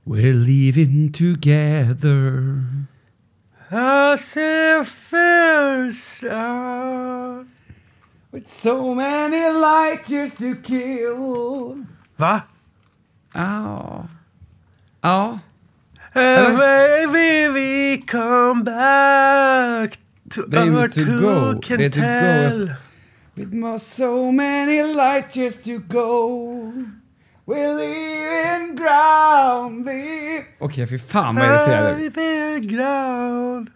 We're living together. As a first star. With so many light years to kill. Va? Ja. Ja. Maybe we come back to our two can tell. With so many light years to go. We're leaving ground. Okej, fy fan vad irriterande. Ground.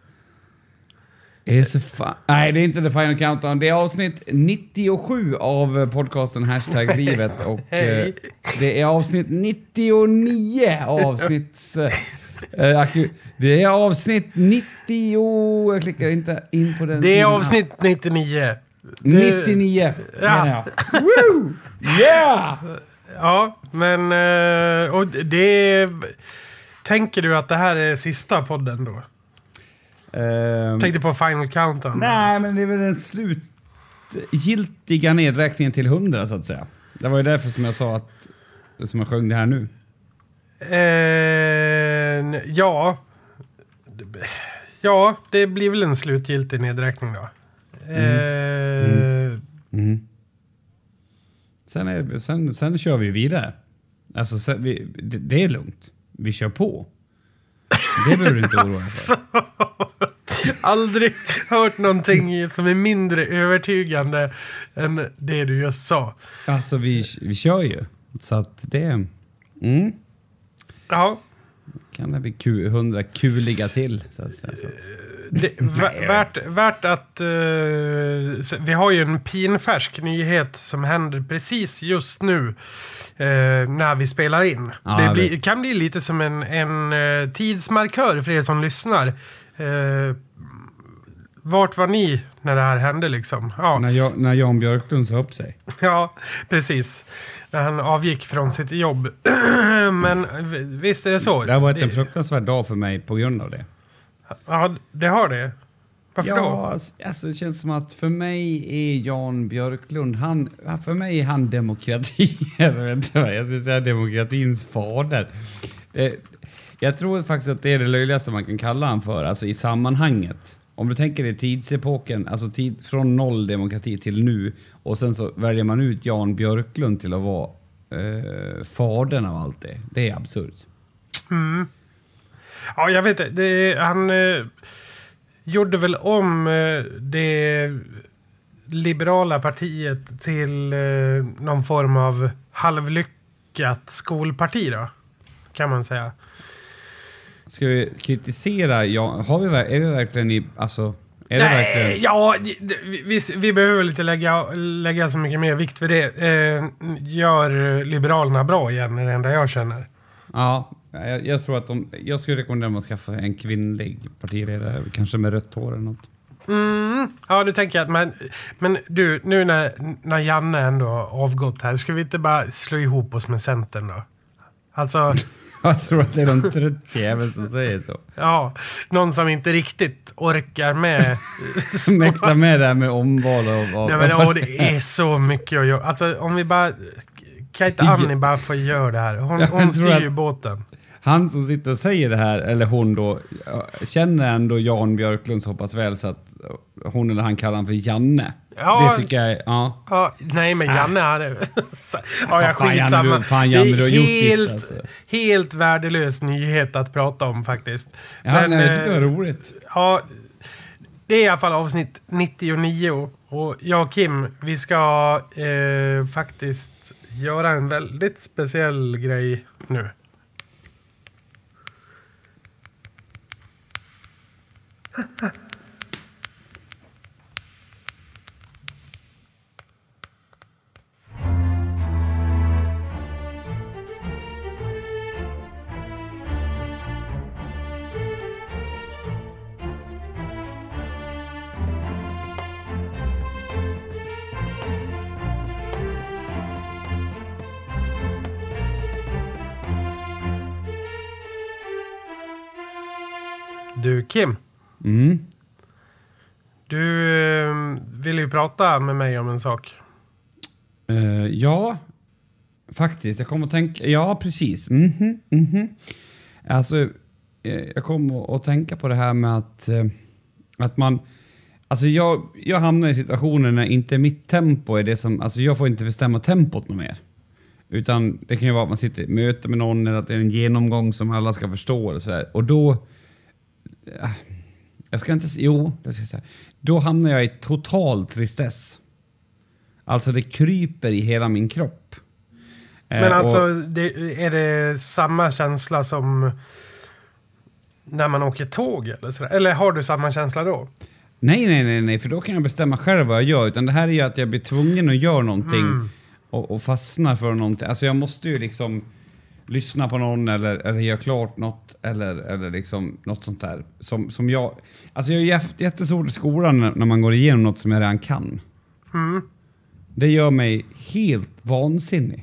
Nej, det är inte The Final Countdown. Det är avsnitt 97 av podcasten #livet. Och det är avsnitt 99 avsnitts... det är avsnitt 90... Jag klickar inte in på den. Det är avsnitt 99. 99. Ja. Woo! Yeah! Ja, men... Och det... Tänker du att det här är sista podden då? Tänkte på Final Countdown. Nej, men det är väl den slutgiltiga nedräkningen till 100 så att säga. Det var ju därför som jag sa att... Som jag sjöng det här nu. Ja. Ja, det blir väl en slutgiltig nedräkning då. Sen kör vi vidare. Alltså, det är lugnt. Vi kör på. Det behöver du inte oroa dig för. Aldrig hört någonting som är mindre övertygande än det du just sa. Alltså, vi kör ju. Så att det... Ja. Kan det bli 100 kuliga till så att säga. Värt att vi har ju en pinfärsk nyhet som händer precis just nu när vi spelar in. Ja, det kan bli lite som en tidsmarkör för er som lyssnar. Vart var ni när det här hände liksom? Ja. När Jan Björklund sa upp sig. Ja, precis. När han avgick från sitt jobb. Men visst är det så. Det har varit en fruktansvärd dag för mig på grund av det. Ja, det har det. Varför då? Alltså det känns som att för mig är Jan Björklund, för mig är han demokrati. Jag ska säga demokratins fader. Jag tror faktiskt att det är det löjligaste man kan kalla han för, alltså i sammanhanget. Om du tänker dig tidsepoken, alltså från 0 demokrati till nu, och sen så väljer man ut Jan Björklund till att vara fadern av allt det. Det är absurt. Ja, jag vet inte. Han gjorde väl om det liberala partiet till någon form av halvlyckat skolparti då, kan man säga. Ska vi kritisera? Ja, är vi verkligen i... Alltså, är det verkligen... Ja, vi behöver inte lägga så mycket mer vikt för det. Gör Liberalerna bra igen, är det enda jag känner. Ja, jag tror att jag skulle rekommendera att man skaffa en kvinnlig partiledare, kanske med rött hår eller något. Ja, det tänker jag att men du, nu när Janne ändå har avgått här, ska vi inte bara slå ihop oss med Centern då? Alltså... Jag tror att det är de trött jävel som säger så. Ja, någon som inte riktigt orkar med... Mäkta med det här med omval och... Nej, men det är så mycket att göra. Alltså, om vi bara... Kan inte Annie bara få göra det här? Hon styr ju båten. Han som sitter och säger det här, eller hon då, känner ändå Jan Björklund så hoppas väl så att hon eller han kallar han för Janne. Ja, det tycker jag ja. Nej, men Janne hade... jag skitsamma. Janne, du har gjort det, alltså. Helt värdelös nyhet att prata om faktiskt. Ja, men, jag tycker det var roligt. Ja, det är i alla fall avsnitt 99. Och jag och Kim, vi ska faktiskt göra en väldigt speciell grej nu. Du, Kim. Du vill ju prata med mig om en sak. Ja, faktiskt. Jag kommer att tänka... Ja, precis. Alltså, jag kom att tänka på det här med att man... Alltså jag hamnar i situationer när inte mitt tempo är det som... Alltså jag får inte bestämma tempot något mer. Utan det kan ju vara att man sitter i möte med någon eller att det är en genomgång som alla ska förstå eller så här. Och då... Jag ska inte... Jo, det ska jag säga. Då hamnar jag i total tristess. Alltså det kryper i hela min kropp. Men alltså, är det samma känsla som när man åker tåg eller sådär? Eller har du samma känsla då? Nej, för då kan jag bestämma själv vad jag gör. Utan det här är ju att jag blir tvungen att göra någonting och fastnar för någonting. Alltså jag måste ju liksom lyssna på någon eller göra klart något eller liksom något sånt där. Som jag... Alltså jag är jättesvårt i skolan när man går igenom något som jag redan kan. Det gör mig helt vansinnig.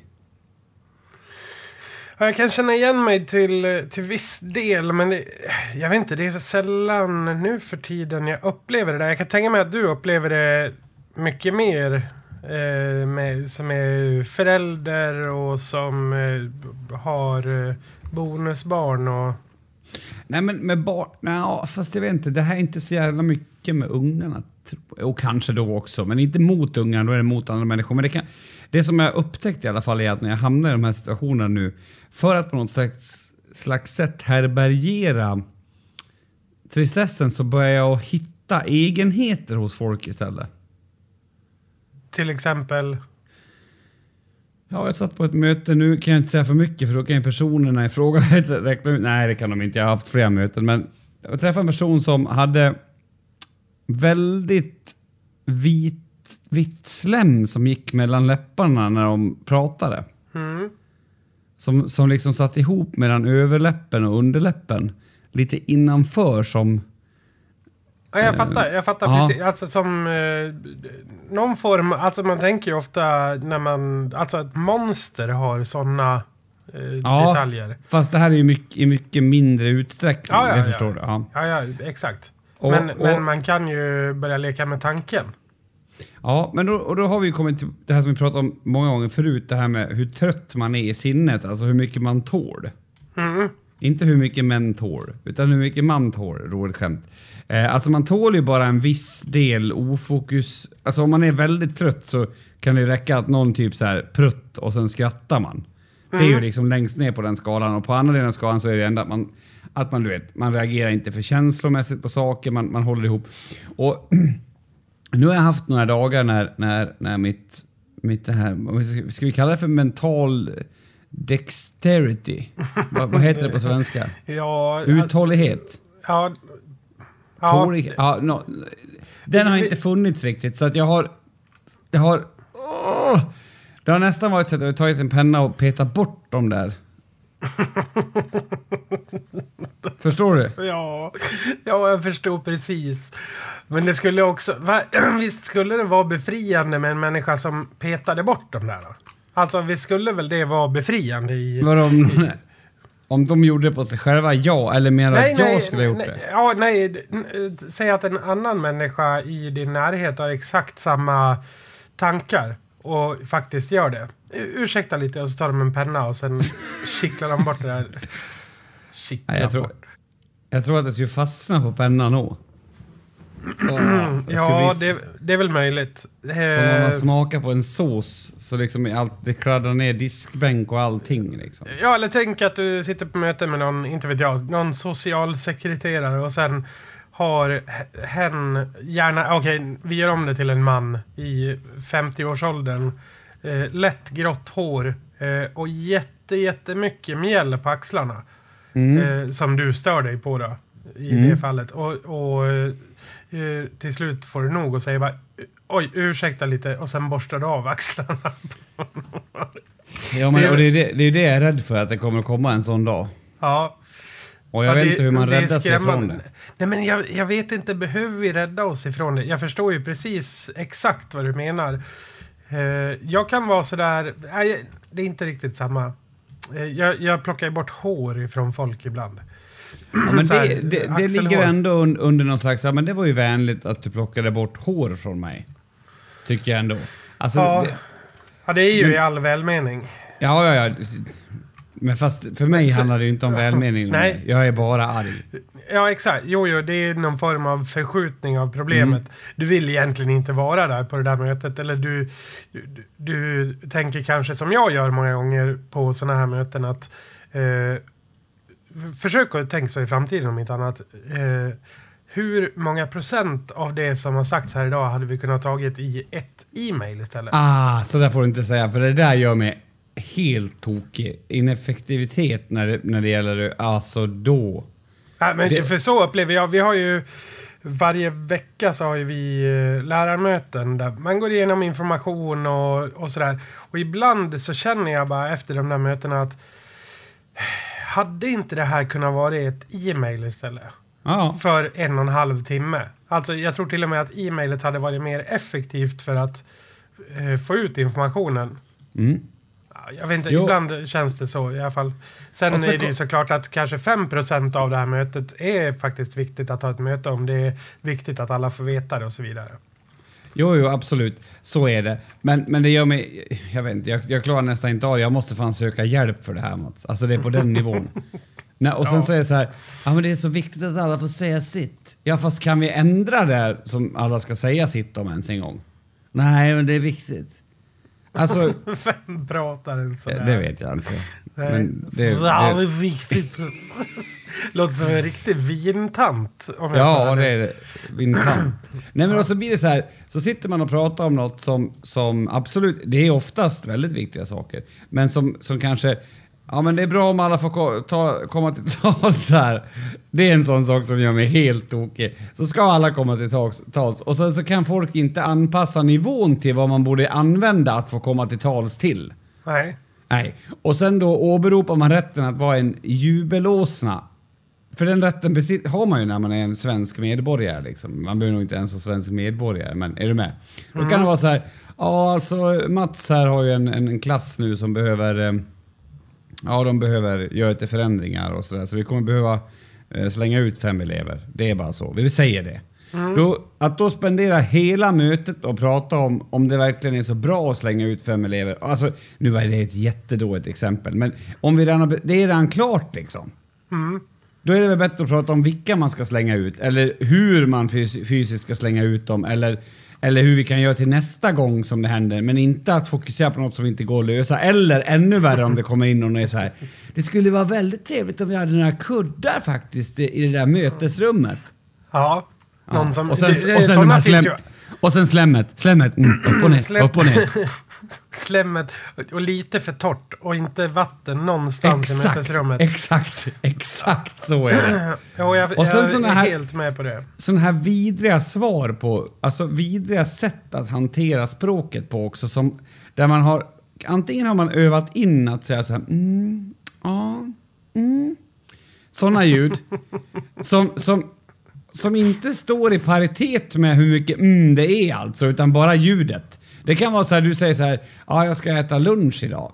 Jag kan känna igen mig till viss del, men jag vet inte, det är så sällan nu för tiden jag upplever det där. Jag kan tänka mig att du upplever det mycket mer som är förälder och som har bonusbarn och... Nej, men med barn... Nej, fast jag vet inte. Det här är inte så jävla mycket med ungarna. Och kanske då också. Men inte mot ungarna, då är det mot andra människor. Men det som jag upptäckt i alla fall är att när jag hamnar i de här situationerna nu, för att på något slags sätt härbärgera tristessen, så börjar jag hitta egenheter hos folk istället. Till exempel... Ja, jag satt på ett möte. Nu kan jag inte säga för mycket, för då kan ju personerna i fråga räkna ut. Nej, det kan de inte. Jag har haft flera möten. Men jag träffade en person som hade väldigt vitt slem som gick mellan läpparna när de pratade. Som liksom satt ihop mellan överläppen och underläppen. Lite innanför som... Ja, jag fattar precis. Alltså som någon form, alltså man tänker ju ofta när man, alltså ett monster har sådana detaljer. Fast det här är ju i mycket mindre utsträckning, det förstår du. Ja, exakt. Men man kan ju börja leka med tanken. Ja, men då har vi kommit till det här som vi pratade om många gånger förut, det här med hur trött man är i sinnet, alltså hur mycket man tål. Inte hur mycket män tål, utan hur mycket man tål, roligt skämt. Alltså man tål ju bara en viss del ofokus. Alltså om man är väldigt trött så kan det räcka att någon typ så här prutt och sen skrattar man. Det är ju liksom längst ner på den skalan, och på andra delen av skalan så är det ändå att man du vet, man reagerar inte för känslomässigt på saker, man håller ihop. Och nu har jag haft några dagar när mitt det här, ska vi kalla det för mental dexterity? Vad heter det på svenska? Ja, uthållighet. Ja. Den har inte funnits riktigt, så att det har nästan varit så att jag har tagit en penna och petat bort dem där. Förstår du? Ja, jag förstår precis. Men det skulle också... Visst skulle det vara befriande med en människa som petade bort dem där då? Alltså, vi skulle väl det vara befriande i... Om de gjorde det på sig själva, ja. Eller menar att jag skulle ha gjort det? Ja, nej. Säg att en annan människa i din närhet har exakt samma tankar och faktiskt gör det. Ursäkta lite, och så tar de en penna och sen kittlar de bort det där. Jag tror att det skulle fastna på pennan då. Ja, det är väl möjligt. Som när man smakar på en sås så liksom det kladdar ner diskbänk och allting liksom. Ja, eller tänk att du sitter på möte med någon, inte vet jag, någon socialsekreterare, och sen har hen gärna, vi gör om det till en man i 50-årsåldern, lätt grått hår och jättemycket mjäll på axlarna som du stör dig på då i det fallet, och till slut får du nog och säger bara oj, ursäkta lite, och sen borstar du av axlarna. Ja, men och det är det jag är rädd för, att det kommer att komma en sån dag. Ja. Och jag vet inte hur man räddar sig ifrån det. Nej, men jag vet inte, behöver vi rädda oss ifrån det? Jag förstår ju precis exakt vad du menar. Jag kan vara sådär, nej, det är inte riktigt samma. Jag plockar bort hår ifrån folk ibland. Ja, men det ligger ändå under någon slags, men det var ju vänligt att du plockade bort hår från mig. Tycker jag ändå. Alltså, ja, det är ju i all välmening. Ja. Men fast för mig handlar det ju inte om välmening. Nej. Jag är bara arg. Ja, exakt. Jo, det är någon form av förskjutning av problemet. Du vill egentligen inte vara där på det där mötet. Eller du tänker kanske som jag gör många gånger på sådana här möten att försök att tänka så i framtiden om inte annat. Hur många procent av det som har sagts här idag hade vi kunnat tagit i ett e-mail istället? Så där får du inte säga, för det där gör mig helt tokig. Ineffektivitet när det gäller det, alltså då. Ja, men för så upplever jag, vi har ju varje vecka så har ju vi lärarmöten där man går igenom information och sådär. Och ibland så känner jag bara efter de där mötena att hade inte det här kunnat vara ett e-mail istället? Ja. För 1,5 timme. Alltså jag tror till och med att e-mailet hade varit mer effektivt för att få ut informationen. Jag vet inte, ibland känns det så i alla fall. Sen är det ju såklart att kanske 5% av det här mötet är faktiskt viktigt att ha ett möte om. Det är viktigt att alla får veta det och så vidare. Jo, absolut. Så är det. Men det gör mig... Jag vet inte, jag klarar nästan inte av. Jag måste fan söka hjälp för det här, Mats. Alltså det är på den nivån. Och sen så är det så här, men det är så viktigt att alla får säga sitt. Ja, fast kan vi ändra det som alla ska säga sitt om ens en gång? Nej, men det är viktigt. Alltså... Vem pratar en sån där? Det vet jag inte. Men det är viktigt. Låter som en riktig vintant. Ja, det är det. Vintant. Nej, men så blir det så här. Så sitter man och pratar om något som absolut... Det är oftast väldigt viktiga saker. Men som kanske... Ja, men det är bra om alla får komma till tals här. Det är en sån sak som gör mig helt tokig. Så ska alla komma till tals. Och så kan folk inte anpassa nivån till vad man borde använda att få komma till tals till. Nej. Och sen då åberopar man rätten att vara en jubelåsna. För den rätten har man ju när man är en svensk medborgare. Liksom. Man behöver nog inte ens vara svensk medborgare, men är du med? Då kan det vara så här, alltså Mats här har ju en klass nu som behöver... de behöver göra lite förändringar och sådär. Så vi kommer behöva slänga ut 5 elever. Det är bara så. Vi vill säga det. Att då spendera hela mötet och prata om det verkligen är så bra att slänga ut 5 elever. Alltså, nu var det ett jättedåligt exempel. Men om det är redan klart liksom. Då är det väl bättre att prata om vilka man ska slänga ut. Eller hur man fysiskt ska slänga ut dem. Eller hur vi kan göra till nästa gång som det händer. Men inte att fokusera på något som inte går att lösa. Eller ännu värre om det kommer in någon och är så här. Det skulle vara väldigt trevligt om vi hade några kuddar faktiskt i det där mötesrummet. Ja. Någon som, och sen slemmet. Upp och ner. Slemmet och lite för torrt och inte vatten någonstans i mötesrummet. Exakt så är det. Och sen jag är helt med på det. Sådana här vidriga svar på, alltså vidriga sätt att hantera språket på också, som där man har, antingen har man övat in att säga så här, sådana ljud som inte står i paritet med hur mycket det är alltså, utan bara ljudet. Det kan vara så här, du säger så här, jag ska äta lunch idag.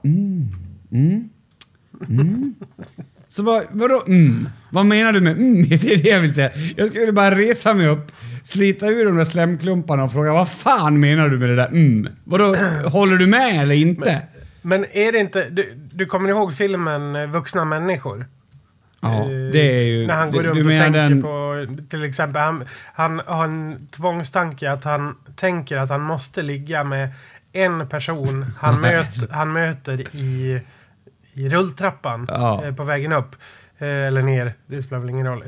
Så bara, vadå Vad menar du med Det är det jag vill säga. Jag skulle bara resa mig upp, slita ur de där slemklumparna och fråga, vad fan menar du med det där Vadå, håller du med eller inte? Men är det inte, du kommer ihåg filmen Vuxna människor? Ja, det är ju... När han går runt och tänker på... Till exempel, han har en tvångstanke att han tänker att han måste ligga med en person han möter i rulltrappan på vägen upp. Eller ner, det spelar väl ingen roll.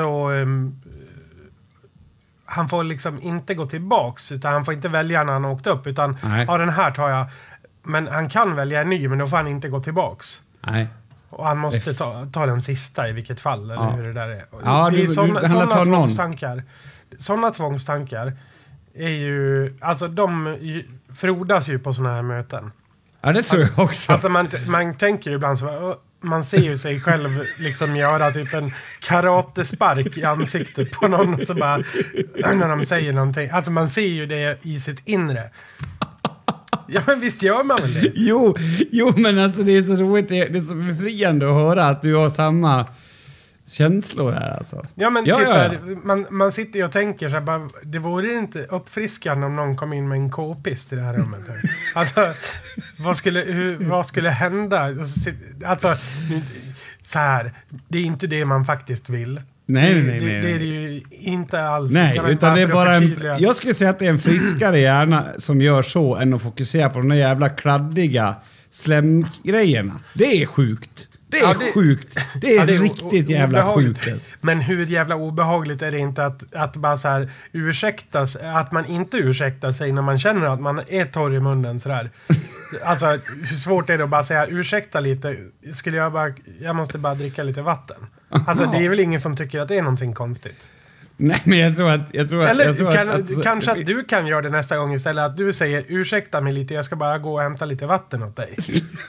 Han får liksom inte gå tillbaks, utan han får inte välja när han har åkt upp. Utan, den här tar jag. Men han kan välja en ny, men då får han inte gå tillbaks. Nej. Och han måste ta den sista i vilket fall, eller hur det där är. Det är sådana tvångstankar. Sådana tvångstankar är ju... Alltså de frodas ju på sådana här möten. Ja, det tror jag också. Alltså man tänker ju ibland så... Man ser ju sig själv liksom göra typ en karatespark i ansiktet på någon, så bara... När de säger någonting. Alltså man ser ju det i sitt inre. Ja, men visst gör man väl det? Jo, men alltså det är så roligt, det är så befriande att höra att du har samma känslor här alltså. Ja, men typ så här, man sitter ju och tänker så här, bara, det vore inte uppfriskande om någon kom in med en k-pist i det här rummet. Alltså, vad skulle hända? Alltså, så här, det är inte det man faktiskt vill. Nej. Det är det ju inte alls. Nej, utan det är bara jag skulle säga att det är en friskare hjärna som gör så än att fokusera på de där jävla kladdiga slemgrejerna. Det är sjukt. Det är sjukt. Det är riktigt jävla sjukt. Men hur jävla obehagligt är det inte att bara så här ursäktas, att man inte ursäktar sig när man känner att man är torr i munnen så där. Alltså hur svårt är det att bara säga ursäkta lite, jag måste bara dricka lite vatten. Alltså det är väl ingen som tycker att det är någonting konstigt. Nej, men jag tror att kanske att du kan göra det nästa gång istället, att du säger ursäkta mig lite, jag ska bara gå och hämta lite vatten åt dig.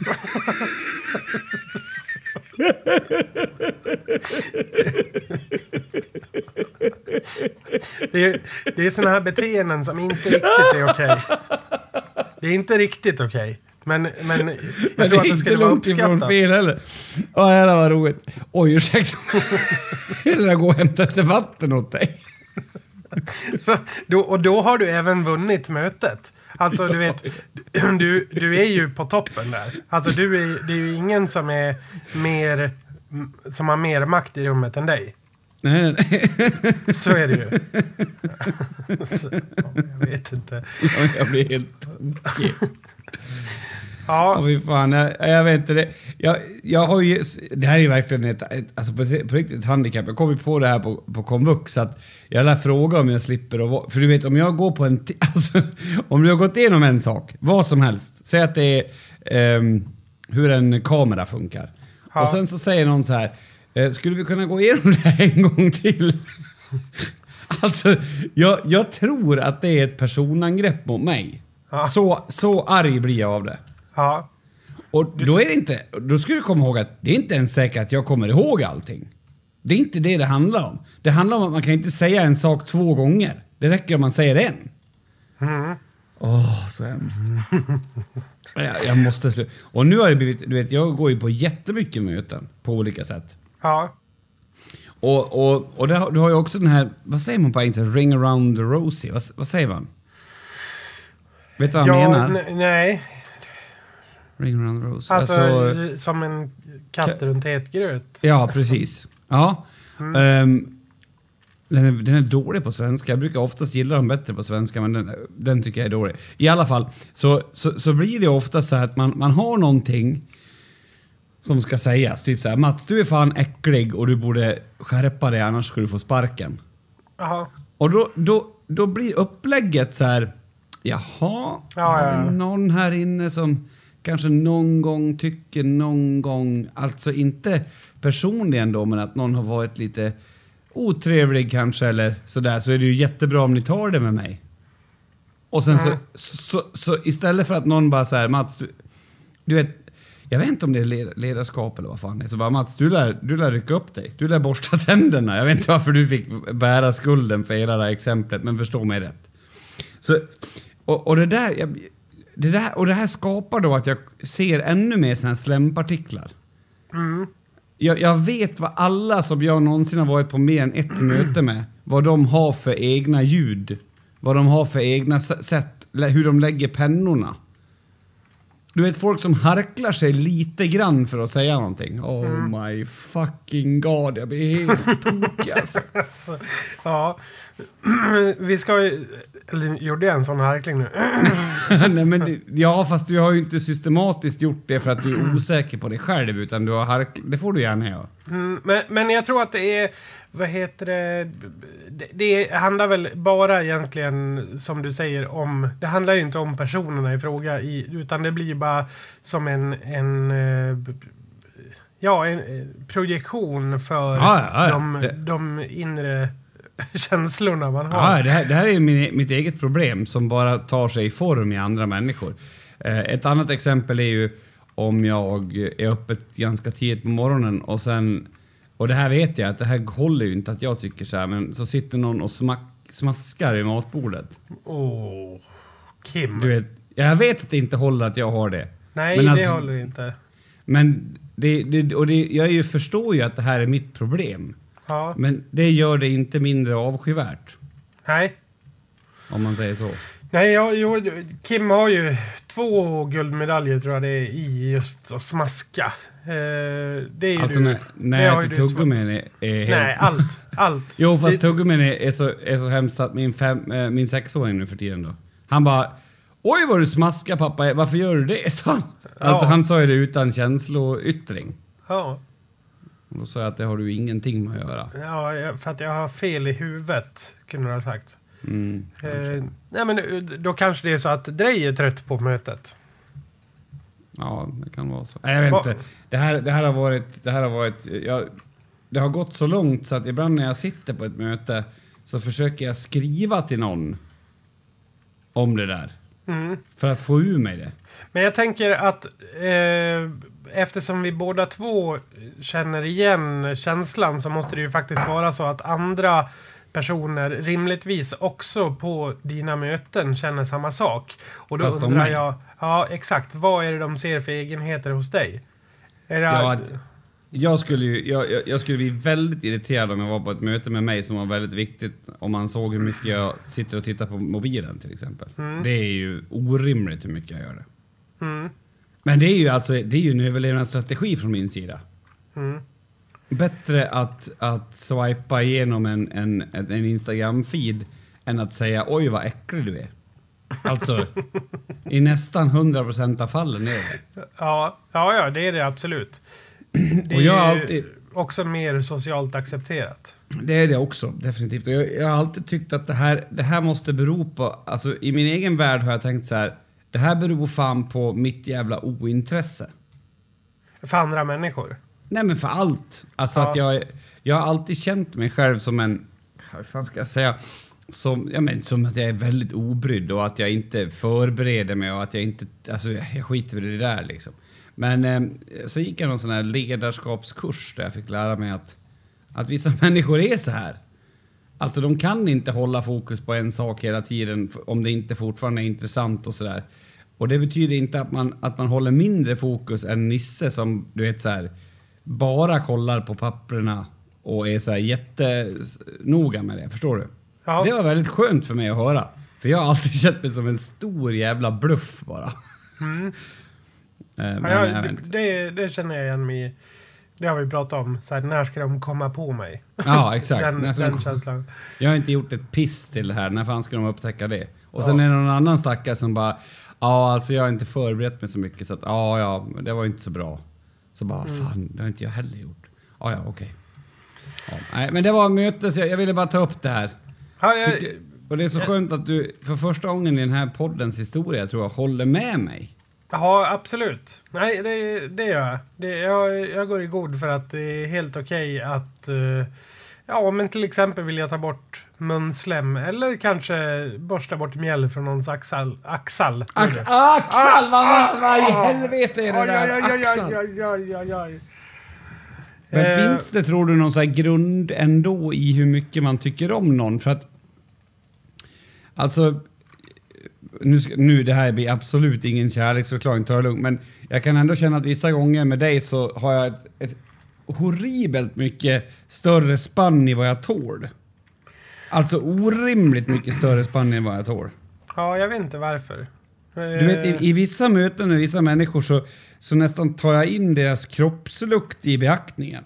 Det är såna här beteenden som inte riktigt är okej. Det är inte riktigt okej. Men jag tror att det skulle vara uppskattat. Fel heller. Ja, det var roligt. Oj, ursäkta. Eller gå och hämta lite vatten åt dig. Så, då har du även vunnit mötet. Alltså du vet, du är ju på toppen där. Alltså det är ju ingen som har mer makt i rummet än dig. Nej. Så är det ju. Så, jag vet inte. Jag blir helt tokig. Ja. Fy fan, jag vet inte det. Jag har ju, det här är ju verkligen ett alltså på riktigt ett handikapp. Jag kom ju på det här på komvux, så att jag lär fråga om jag slipper för du vet, om jag går på alltså, om du har gått igenom en sak, vad som helst, säg att det är hur en kamera funkar. Ja. Och sen så säger någon så här, skulle vi kunna gå igenom det här en gång till? Alltså, jag tror att det är ett personangrepp mot mig. Ja. Så arg blir jag av det. Ja. Och då är det inte, då ska du komma ihåg att det är inte ens säkert att jag kommer ihåg allting. Det är inte det handlar om. Det handlar om att man kan inte säga en sak 2 gånger. Det räcker om man säger en. Så hemskt. Jag måste sluta. Och nu har det blivit, du vet, jag går ju på jättemycket möten på olika sätt. Ja. Och där, du har ju också den här, vad säger man på engelska? Ring around the rosy. Vad säger man? Vet du vad jag menar? Nej. Ring around the rosy. Alltså som en katt runt ett gröt. Ja, precis. Ja. Den är dålig på svenska. Jag brukar oftast gilla dem bättre på svenska, men den tycker jag är dålig. I alla fall, så blir det ofta så här att man har någonting som ska sägas. Typ så här, Mats, du är fan äcklig och du borde skärpa dig, annars ska du få sparken. Aha. Och då blir upplägget så här, jaha, har vi någon här inne som kanske någon gång tycker någon gång, alltså inte personligen då, men att någon har varit lite otrevlig kanske eller sådär, så är det ju jättebra om ni tar det med mig. Och sen så istället för att någon bara så här, Mats, du vet, jag vet inte om det är ledarskap eller vad fan det är, så bara, Mats, du lär rycka upp dig, du lär borsta tänderna. Jag vet inte varför du fick bära skulden för hela det här exemplet, men förstå mig rätt. Så, och det här skapar då att jag ser ännu mer såna här slämpartiklar. Jag vet vad alla som jag någonsin har varit på mer än ett möte med, vad de har för egna ljud, vad de har för egna sätt, hur de lägger pennorna. Du vet, folk som harklar sig lite grann för att säga någonting. Oh my fucking god, jag blir helt tokig alltså. Ja, vi ska ju... Eller gjorde jag en sån harkling nu? Nej, men fast du har ju inte systematiskt gjort det för att du är osäker på dig själv, utan du har det får du gärna göra. Men jag tror att det är, det handlar väl bara egentligen, som du säger, om, det handlar ju inte om personerna i fråga, utan det blir bara som en projektion för de inre känslorna man har. Ja, det här är mitt eget problem som bara tar sig i form i andra människor. Ett annat exempel är ju om jag är öppet ganska tidigt på morgonen och det här vet jag att det här håller ju inte att jag tycker så här, men så sitter någon och smaskar i matbordet. Kim. Du vet, jag vet att det inte håller att jag har det. Nej, men alltså, det håller inte. Men Jag förstår ju att det här är mitt problem. Ja. Men det gör det inte mindre avskyvärt. Nej. Om man säger så. Nej, Kim har ju 2 guldmedaljer tror jag det är i just att smaska. Det är alltså du, när jag äter tuggummin är helt... Nej, allt. Jo, fast tuggummin är så hemskt att min 6-åring nu för tiden då. Han bara, oj vad du smaskar pappa, varför gör du det? Så han. Alltså han sa ju det utan känsloyttring. Ja. Och då sa jag att det har du ingenting med att göra. Ja, för att jag har fel i huvudet, kunde du ha sagt. Nej, men då kanske det är så att Drej är trött på mötet. Ja, det kan vara så. Nej, jag vet inte. Det har gått så långt så att ibland när jag sitter på ett möte så försöker jag skriva till någon om det där. För att få ur mig det. Men jag tänker att eftersom vi båda två känner igen känslan så måste det ju faktiskt vara så att andra personer rimligtvis också på dina möten känner samma sak. Och då fast undrar jag, ja exakt, vad är det de ser för egenheter hos dig? Är det jag skulle bli väldigt irriterad om jag var på ett möte med mig som var väldigt viktigt om man såg hur mycket jag sitter och tittar på mobilen till exempel. Det är ju orimligt hur mycket jag gör det. Men det är ju en överlevnadsstrategi från min sida. Bättre att swipa igenom en Instagram-feed än att säga oj vad äcklig du är. Alltså i nästan 100% av fallen är det. Ja, det är det absolut. Det och jag har är alltid också mer socialt accepterat. Det är det också, definitivt. Och jag har alltid tyckt att det här måste bero på, alltså i min egen värld har jag tänkt så här, det här beror fan på mitt jävla ointresse. För andra människor? Nej men för allt. Alltså att jag har alltid känt mig själv som en, hur fan ska jag säga, som att jag är väldigt obrydd och att jag inte förbereder mig och att jag inte, alltså jag skiter i det där liksom. Men så gick jag någon sån här ledarskapskurs där jag fick lära mig att vissa människor är så här. Alltså de kan inte hålla fokus på en sak hela tiden om det inte fortfarande är intressant och sådär. Och det betyder inte att man håller mindre fokus än Nisse som du vet så här bara kollar på papperna och är så här jättenoga med det, förstår du? Ja. Det var väldigt skönt för mig att höra. För jag har alltid känt mig som en stor jävla bluff bara. Det känner jag igen mig i. Det har vi pratat om. Så här, när ska de komma på mig? Ja, exakt. den känslan. Jag har inte gjort ett piss till det här. När fan ska de upptäcka det? Och sen är det någon annan stackare som bara alltså jag har inte förberett mig så mycket så att det var inte så bra. Så bara fan, det har inte jag heller gjort. Okej. Ja, nej, men det var möte så jag ville bara ta upp det här. Och det är så skönt att du för första gången i den här poddens historia tror jag håller med mig. Ja, absolut. Nej, det gör jag. Jag går i god för att det är helt okej att men till exempel vill jag ta bort munslem eller kanske borsta bort mjäll från någons axel. Axel! Vad i helvete är det där? Axel! Men finns det, tror du, någon så här grund ändå i hur mycket man tycker om någon? För att alltså nu det här blir absolut ingen kärleksförklaring, ta det lugnt, men jag kan ändå känna att vissa gånger med dig så har jag ett horribelt mycket större spann i vad jag tål. Alltså orimligt mycket större spann i vad jag tål. Ja, jag vet inte varför. Du vet, i vissa möten med vissa människor så nästan tar jag in deras kroppslukt i beaktningen.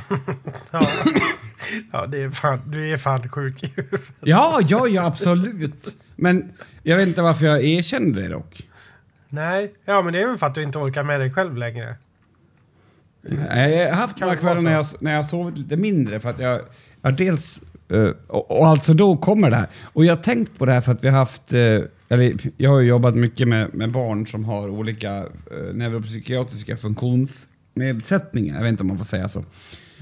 Ja, du är fan sjuk i huvudet. Ja, absolut. Men jag vet inte varför jag erkände det dock. Nej, men det är väl för att du inte orkar med dig själv längre. Jag har haft några kvällar när jag sovit lite mindre för att jag dels och alltså då kommer det här. Och jag har tänkt på det här för att vi har haft jag har jobbat mycket med barn som har olika neuropsykiatriska funktionsnedsättningar. Jag vet inte om man får säga så.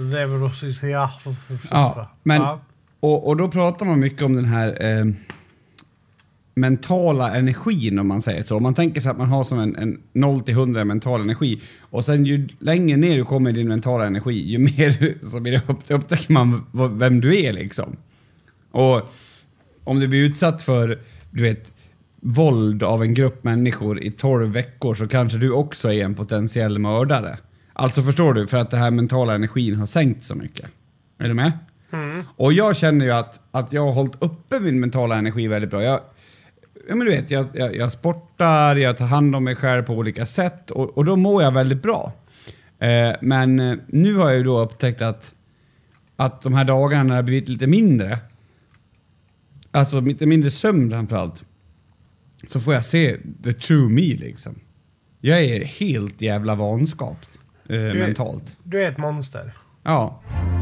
Ja, men och då pratar man mycket om den här mentala energin, om man säger så. Om man tänker sig att man har som en 0-100 mental energi och sen ju längre ner du kommer i din mentala energi, ju mer så blir det upptäcker man vem du är liksom. Och om du blir utsatt för, du vet, våld av en grupp människor i 12 veckor så kanske du också är en potentiell mördare. Alltså förstår du, för att det här mentala energin har sänkt så mycket. Är du med? Och jag känner ju att jag har hållit uppe min mentala energi väldigt bra. Ja, men du vet, jag sportar, jag tar hand om mig själv på olika sätt och då mår jag väldigt bra. Men nu har jag ju då upptäckt att de här dagarna när det har blivit lite mindre, alltså lite mindre sömn framförallt, så får jag se the true me liksom. Jag är helt jävla vanskapt mentalt. Du är ett monster. Ja.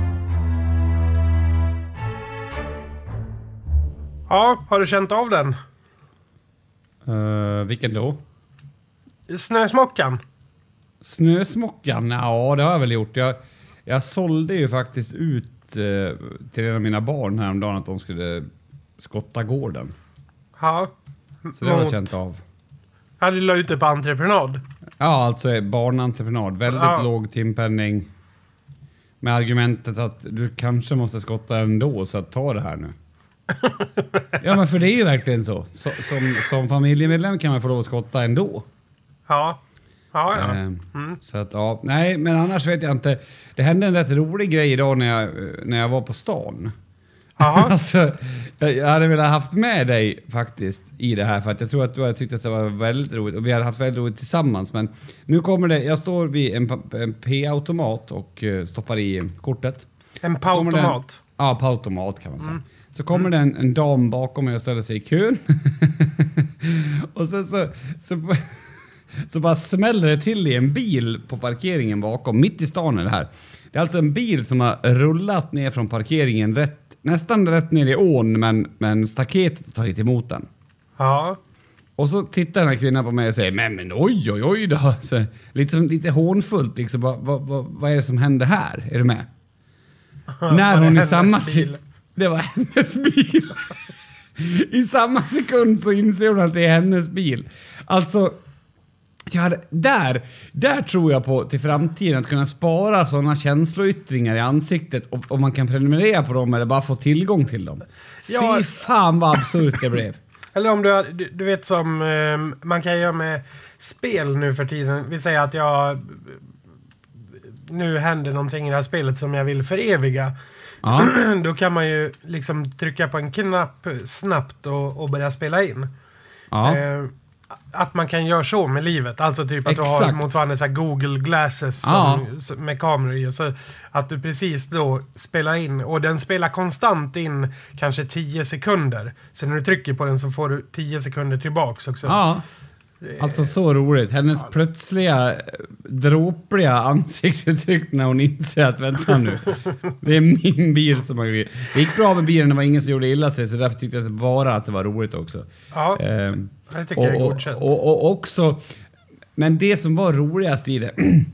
Ja, har du känt av den? Vilken då? Snösmockan. Snösmockan? Ja, det har jag väl gjort. Jag sålde ju faktiskt ut till en av mina barn häromdagen att de skulle skotta gården. Ja. Så det har jag känt av. Ja, du la ut det på entreprenad. Ja, alltså barnentreprenad. Väldigt låg timpenning. Med argumentet att du kanske måste skotta ändå, så att ta det här nu. Ja, men för det är ju verkligen så. Som familjemedlem kan man få lov att skotta ändå. Ja. Så att, ja. Nej, men annars vet jag inte. Det hände en rätt rolig grej idag när jag var på stan. Alltså, jag hade velat haft med dig faktiskt i det här, för att jag tror att du hade tyckt att det var väldigt roligt och vi hade haft väldigt roligt tillsammans. Men nu kommer det, jag står vid en P-automat och stoppar i kortet. En P-automat? Ja, P-automat kan man säga. Så kommer det en dam bakom mig och ställer sig i kön. Och sen så bara smäller det till i en bil på parkeringen bakom, mitt i stan är det här. Det är alltså en bil som har rullat ner från parkeringen nästan rätt ner i ån, men staketet har tagit emot den. Ja. Och så tittar den här kvinnan på mig och säger, men oj då. Så, lite hånfullt liksom, vad är det som händer här? Är du med? När hon i samma bil. Det var hennes bil. I samma sekund så inser hon att det är hennes bil. Alltså, där tror jag på till framtiden att kunna spara sådana känsloyttringar i ansiktet och man kan prenumerera på dem eller bara få tillgång till dem. Ja. Fy fan vad absurt det blev. Eller om du vet som man kan göra med spel nu för tiden. Vi säger att nu händer någonting i det här spelet som jag vill föreviga. Ja. Då kan man ju liksom trycka på en knapp snabbt och börja spela in. Ja. Att man kan göra så med livet. Alltså typ att du har motsvarande så här Google Glasses med kameror i. Så att du precis då spelar in. Och den spelar konstant in kanske 10 sekunder. Så när du trycker på den så får du 10 sekunder tillbaks också. Ja. Alltså så roligt. Hennes plötsliga dråpliga ansiktsuttryck när hon inser att vänta nu. Det är min bil som har grejer. Det gick bra med bilen, det var ingen som gjorde illa sig, så därför tyckte jag bara att det var roligt också. Ja, det tycker jag är godkänt. Och också, men det som var roligast i det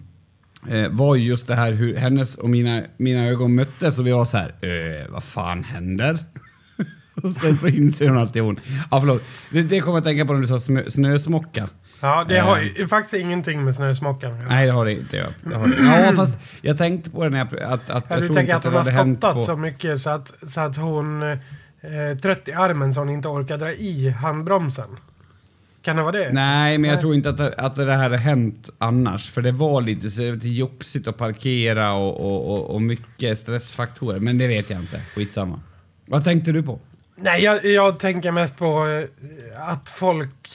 var ju just det här hur hennes och mina ögon möttes och vi var så här, vad fan händer? Och sen så inser hon att det är hon. Ja, förlåt. Det kommer jag att tänka på när du sa snösmocka. Ja, det har ju faktiskt ingenting med snösmockan. Ja. Nej, det har det inte. Ja, fast jag tänkte på det när du tänker att hon har skottat så mycket så att hon trött i armen så hon inte orkar dra i handbromsen. Kan det vara det? Nej, men jag tror inte att det här har hänt annars. För det var lite joxigt att parkera och mycket stressfaktorer. Men det vet jag inte. Skitsamma. Vad tänkte du på? Nej, jag tänker mest på att folk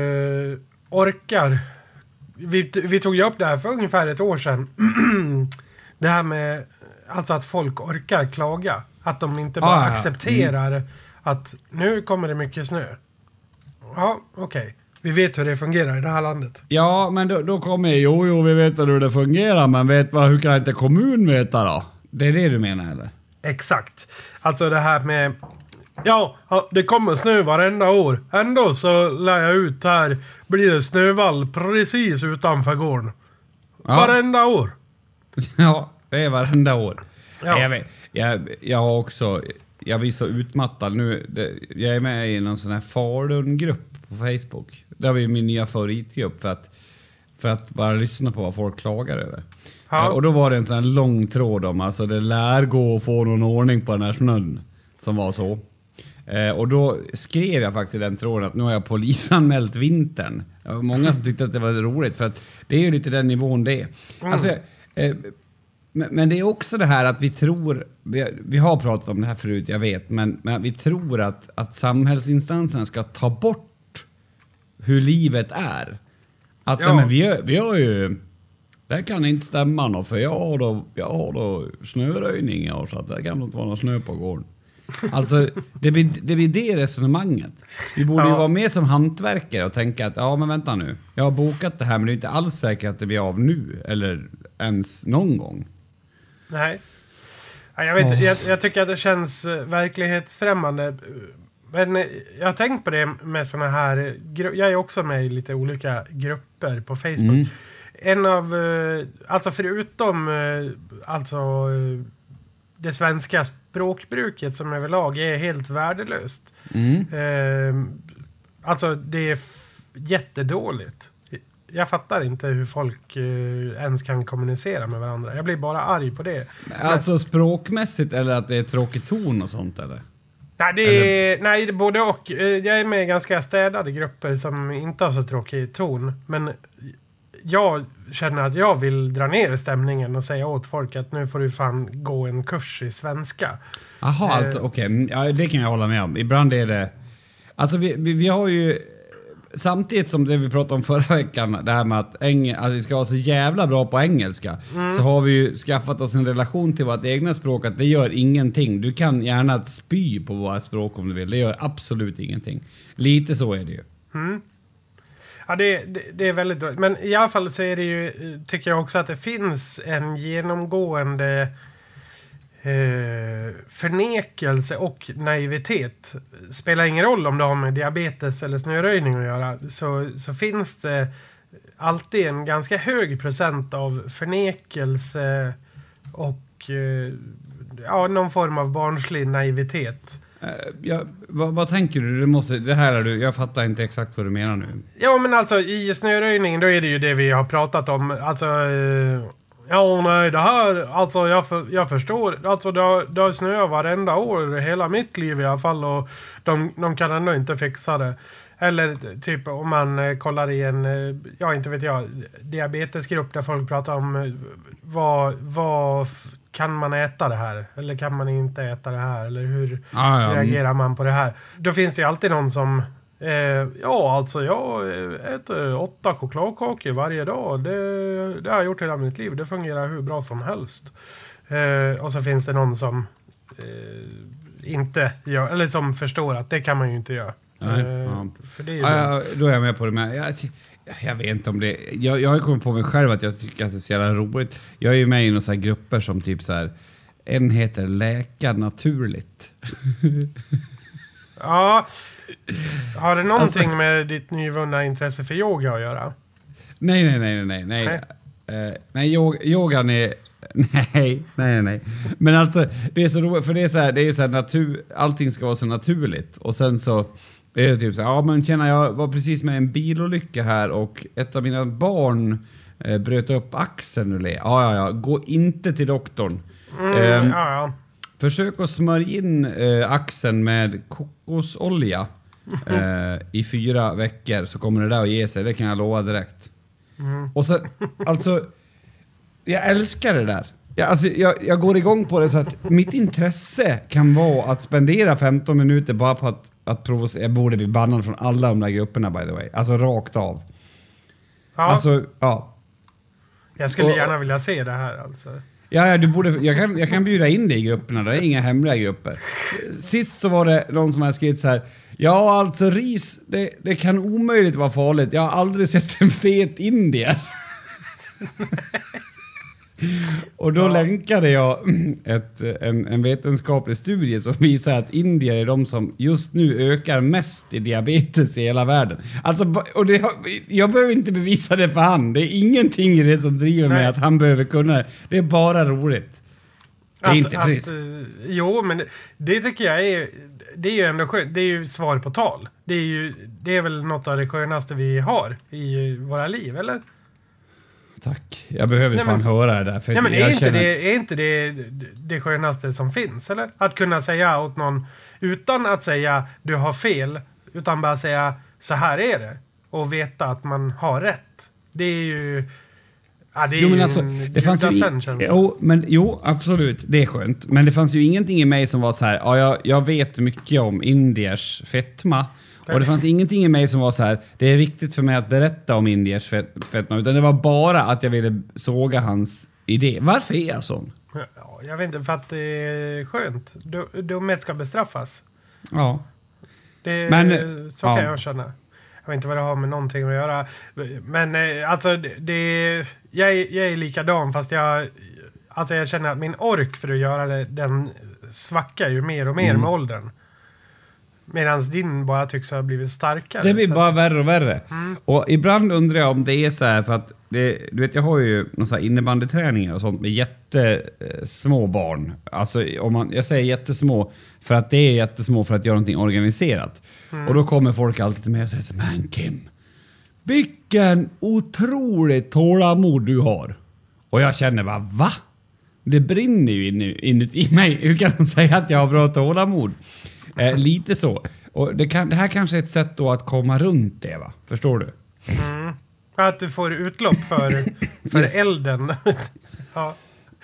orkar. Vi tog ju upp det här för ungefär ett år sedan. Det här med alltså att folk orkar klaga. Att de inte bara accepterar att nu kommer det mycket snö. Ja, okej. Vi vet hur det fungerar i det här landet. Ja, men då kommer jo, vi vet hur det fungerar. Men hur kan inte kommun veta då? Det är det du menar, eller? Exakt. Alltså det här med... Ja, det kommer snö varenda år. Ändå så lär jag ut här. Blir det snövall precis utanför gården. Ja. Varenda år. Ja, det är varenda år. Ja. Jag har också... Jag blir så utmattad nu. Jag är med i någon sån här Falun-grupp på Facebook. Det är min nya favoritgrupp för att bara lyssna på vad folk klagar över. Ja. Och då var det en sån här lång tråd om alltså det lär gå att få någon ordning på den här snön som var så. Och då skrev jag faktiskt i den tråden att nu har jag polisanmält vintern. Det var många som tyckte att det var roligt för att det är ju lite den nivån det är. Alltså Men det är också det här att vi tror, vi har pratat om det här förut, jag vet, men vi tror att samhällsinstanserna ska ta bort hur livet är. Att nej, men vi har ju, det kan inte stämma något, för jag har då snöröjning, så att det kan inte vara någon snö på gården. Alltså, det blir det resonemanget. Vi borde ju vara med som hantverkare och tänka att, ja men vänta nu, jag har bokat det här, men det är inte alls säkert att det blir av nu, eller ens någon gång. Nej. Jag vet inte, jag tycker att det känns verklighetsfrämmande. Men jag har tänkt på det med såna här... Jag är också med i lite olika grupper på Facebook. En av... Alltså förutom... Alltså... Det svenska språkbruket som överlag är helt värdelöst. Alltså det är jättedåligt. Jag fattar inte hur folk ens kan kommunicera med varandra. Jag blir bara arg på det. Alltså språkmässigt eller att det är tråkig ton och sånt eller? Nej, det är både och. Jag är med i ganska städade grupper som inte har så tråkig ton. Men jag känner att jag vill dra ner stämningen och säga åt folk att nu får du fan gå en kurs i svenska. Jaha, alltså okej. Ja, det kan jag hålla med om. Ibland är det... Alltså vi har ju... Samtidigt som det vi pratade om förra veckan, det här med att vi ska vara så jävla bra på engelska, så har vi ju skaffat oss en relation till vårt egna språk att det gör ingenting. Du kan gärna spy på vårt språk om du vill. Det gör absolut ingenting. Lite så är det ju. Ja, det är väldigt dåligt. Men i alla fall så är det ju, tycker jag också att det finns en genomgående förnekelse och naivitet. Spelar ingen roll om det har med diabetes eller snöröjning att göra, så finns det alltid en ganska hög procent av förnekelse och någon form av barnslig naivitet. Vad tänker du? Jag fattar inte exakt vad du menar nu. Ja, men alltså i snöröjning då är det ju det vi har pratat om. Alltså... det här, alltså jag förstår, alltså det har snöat varenda år hela mitt liv i alla fall, och de kan ändå inte fixa det. Eller typ om man kollar i en, inte vet jag, diabetesgrupp där folk pratar om vad kan man äta det här? Eller kan man inte äta det här? Eller hur reagerar man på det här? Då finns det ju alltid någon som alltså jag äter 8 chokladkakor varje dag. Det har jag gjort hela mitt liv. Det fungerar hur bra som helst. Och så finns det någon som inte gör, eller som förstår att det kan man ju inte göra. För det är då är jag med på det. Men jag vet inte om det... Jag har kommit på mig själv att jag tycker att det är så jävla roligt. Jag är ju med i några så här grupper som typ så här... En heter Läka naturligt. Ja... Har det någonting med ditt nyvunna intresse för yoga att göra? Nej, yogan är... Nej. Men alltså, det är så roligt, för det är så här allting ska vara så naturligt. Och sen så är det typ så här, men känner jag var precis med en bilolycka här och ett av mina barn bröt upp axeln nu. Gå inte till doktorn. Försök att smörja in axeln med kokosolja i 4 veckor, så kommer det där att ge sig. Det kan jag lova direkt. Och så, alltså, jag älskar det där. Jag går igång på det, så att mitt intresse kan vara att spendera 15 minuter bara på att provocera. Jag borde bli bannad från alla de där grupperna, by the way. Alltså rakt av. Ja. Alltså, ja. Jag skulle gärna vilja se det här, alltså. Ja, jag kan bjuda in dig i grupperna. Det är inga hemliga grupper. Sist så var det någon som hade skrivit så här: ja, alltså ris, det kan omöjligt vara farligt. Jag har aldrig sett en fet indier. Och då länkade jag en vetenskaplig studie som visar att indier är de som just nu ökar mest i diabetes i hela världen. Alltså, och jag behöver inte bevisa det för han. Det är ingenting i det som driver mig att han behöver kunna det. Det är bara roligt. Det är inte friskt. Jo, men det tycker jag det är ju ändå skönt. Det är ju svar på tal. Det är väl något av det skönaste vi har i våra liv, eller? Tack. Jag behöver höra det där. För men är inte det skönaste som finns, eller? Att kunna säga åt någon, utan att säga du har fel, utan bara säga så här är det. Och veta att man har rätt. Det är ju... Ja, det är Jo, men ju alltså, en det fanns ju judasen, jo, absolut, det är skönt. Men det fanns ju ingenting i mig som var så här, ja, jag vet mycket om indiers fetma. Och det fanns ingenting i mig som var så här, det är viktigt för mig att berätta om indiers fetma. Utan det var bara att jag ville såga hans idé. Varför är jag sån? Ja, jag vet inte, för att det är skönt. Dumhet ska bestraffas. Ja. Så kan jag känna. Jag vet inte vad det har med någonting att göra. Men alltså, jag är likadan, fast jag känner att min ork för att göra det, den svackar ju mer och mer med åldern. Medan din bara tycks ha blivit starkare. Det blir bara värre och värre. Mm. Och ibland undrar jag om det är så här, för att du vet, jag har ju någon så här innebandyträningar och sånt med jättesmå barn. Alltså jag säger jättesmå för att det är jättesmå för att göra någonting organiserat. Och då kommer folk alltid till mig och säger så, men Kim, vilken otroligt tålamod du har. Och jag känner bara, va? Det brinner ju inuti mig. Hur kan de säga att jag har bra tålamod? Lite så. Och det här kanske är ett sätt då att komma runt det, va? Förstår du? Mm. Att du får utlopp för Yes. elden. Ja,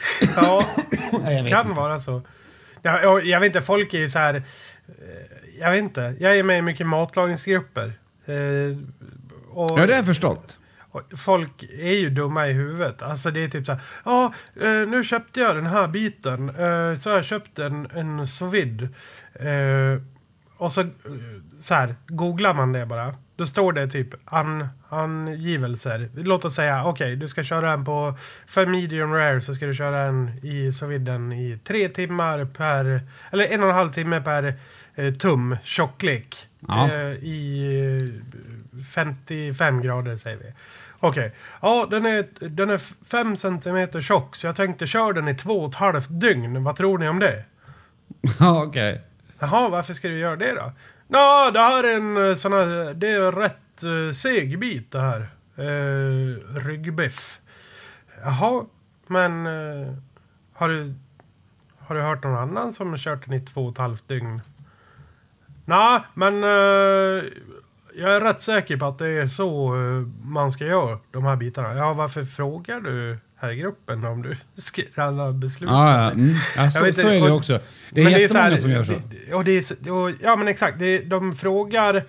kan vara så. Jag vet inte, folk är ju så här... Jag vet inte. Jag är med i mycket matlagningsgrupper. Och Ja, det har jag förstått. folk är ju dumma i huvudet. Alltså det är typ så här, nu köpte jag den här biten. Så har jag köpt en sous vide. Och så här, googlar man det bara. Då står det typ angivelser. Låt oss säga, okej, du ska köra den för medium rare, så ska du köra den i sous viden i 3 timmar per, eller 1,5 timme per tum tjocklek. Ja. I 55 grader säger vi. Okej. Ja, den är 5 centimeter tjock, så jag tänkte köra den i 2,5 dygn. Vad tror ni om det? Ja, okej. Jaha, varför ska du göra det då? Nå, det här är en sån här, det är en rätt seg bit det här. Ryggbiff. Jaha, men har du hört någon annan som har kört den i 2,5 dygn? Nej, men jag är rätt säker på att det är så man ska göra de här bitarna. Ja, varför frågar du här i gruppen om du skräller beslut? Ja. Ja, så är det också. Det är jättemånga som gör så. Ja, men exakt. de frågar...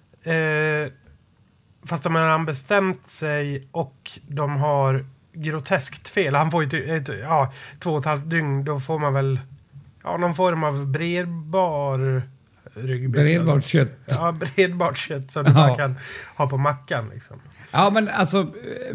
fast de har redan bestämt sig och de har groteskt fel. Han får ju 2,5 dygn. Då får man väl någon form av bredbar ryggbiff. Bredbart kött. Ja, bredbart kött som du bara kan ha på mackan liksom. Ja, men alltså,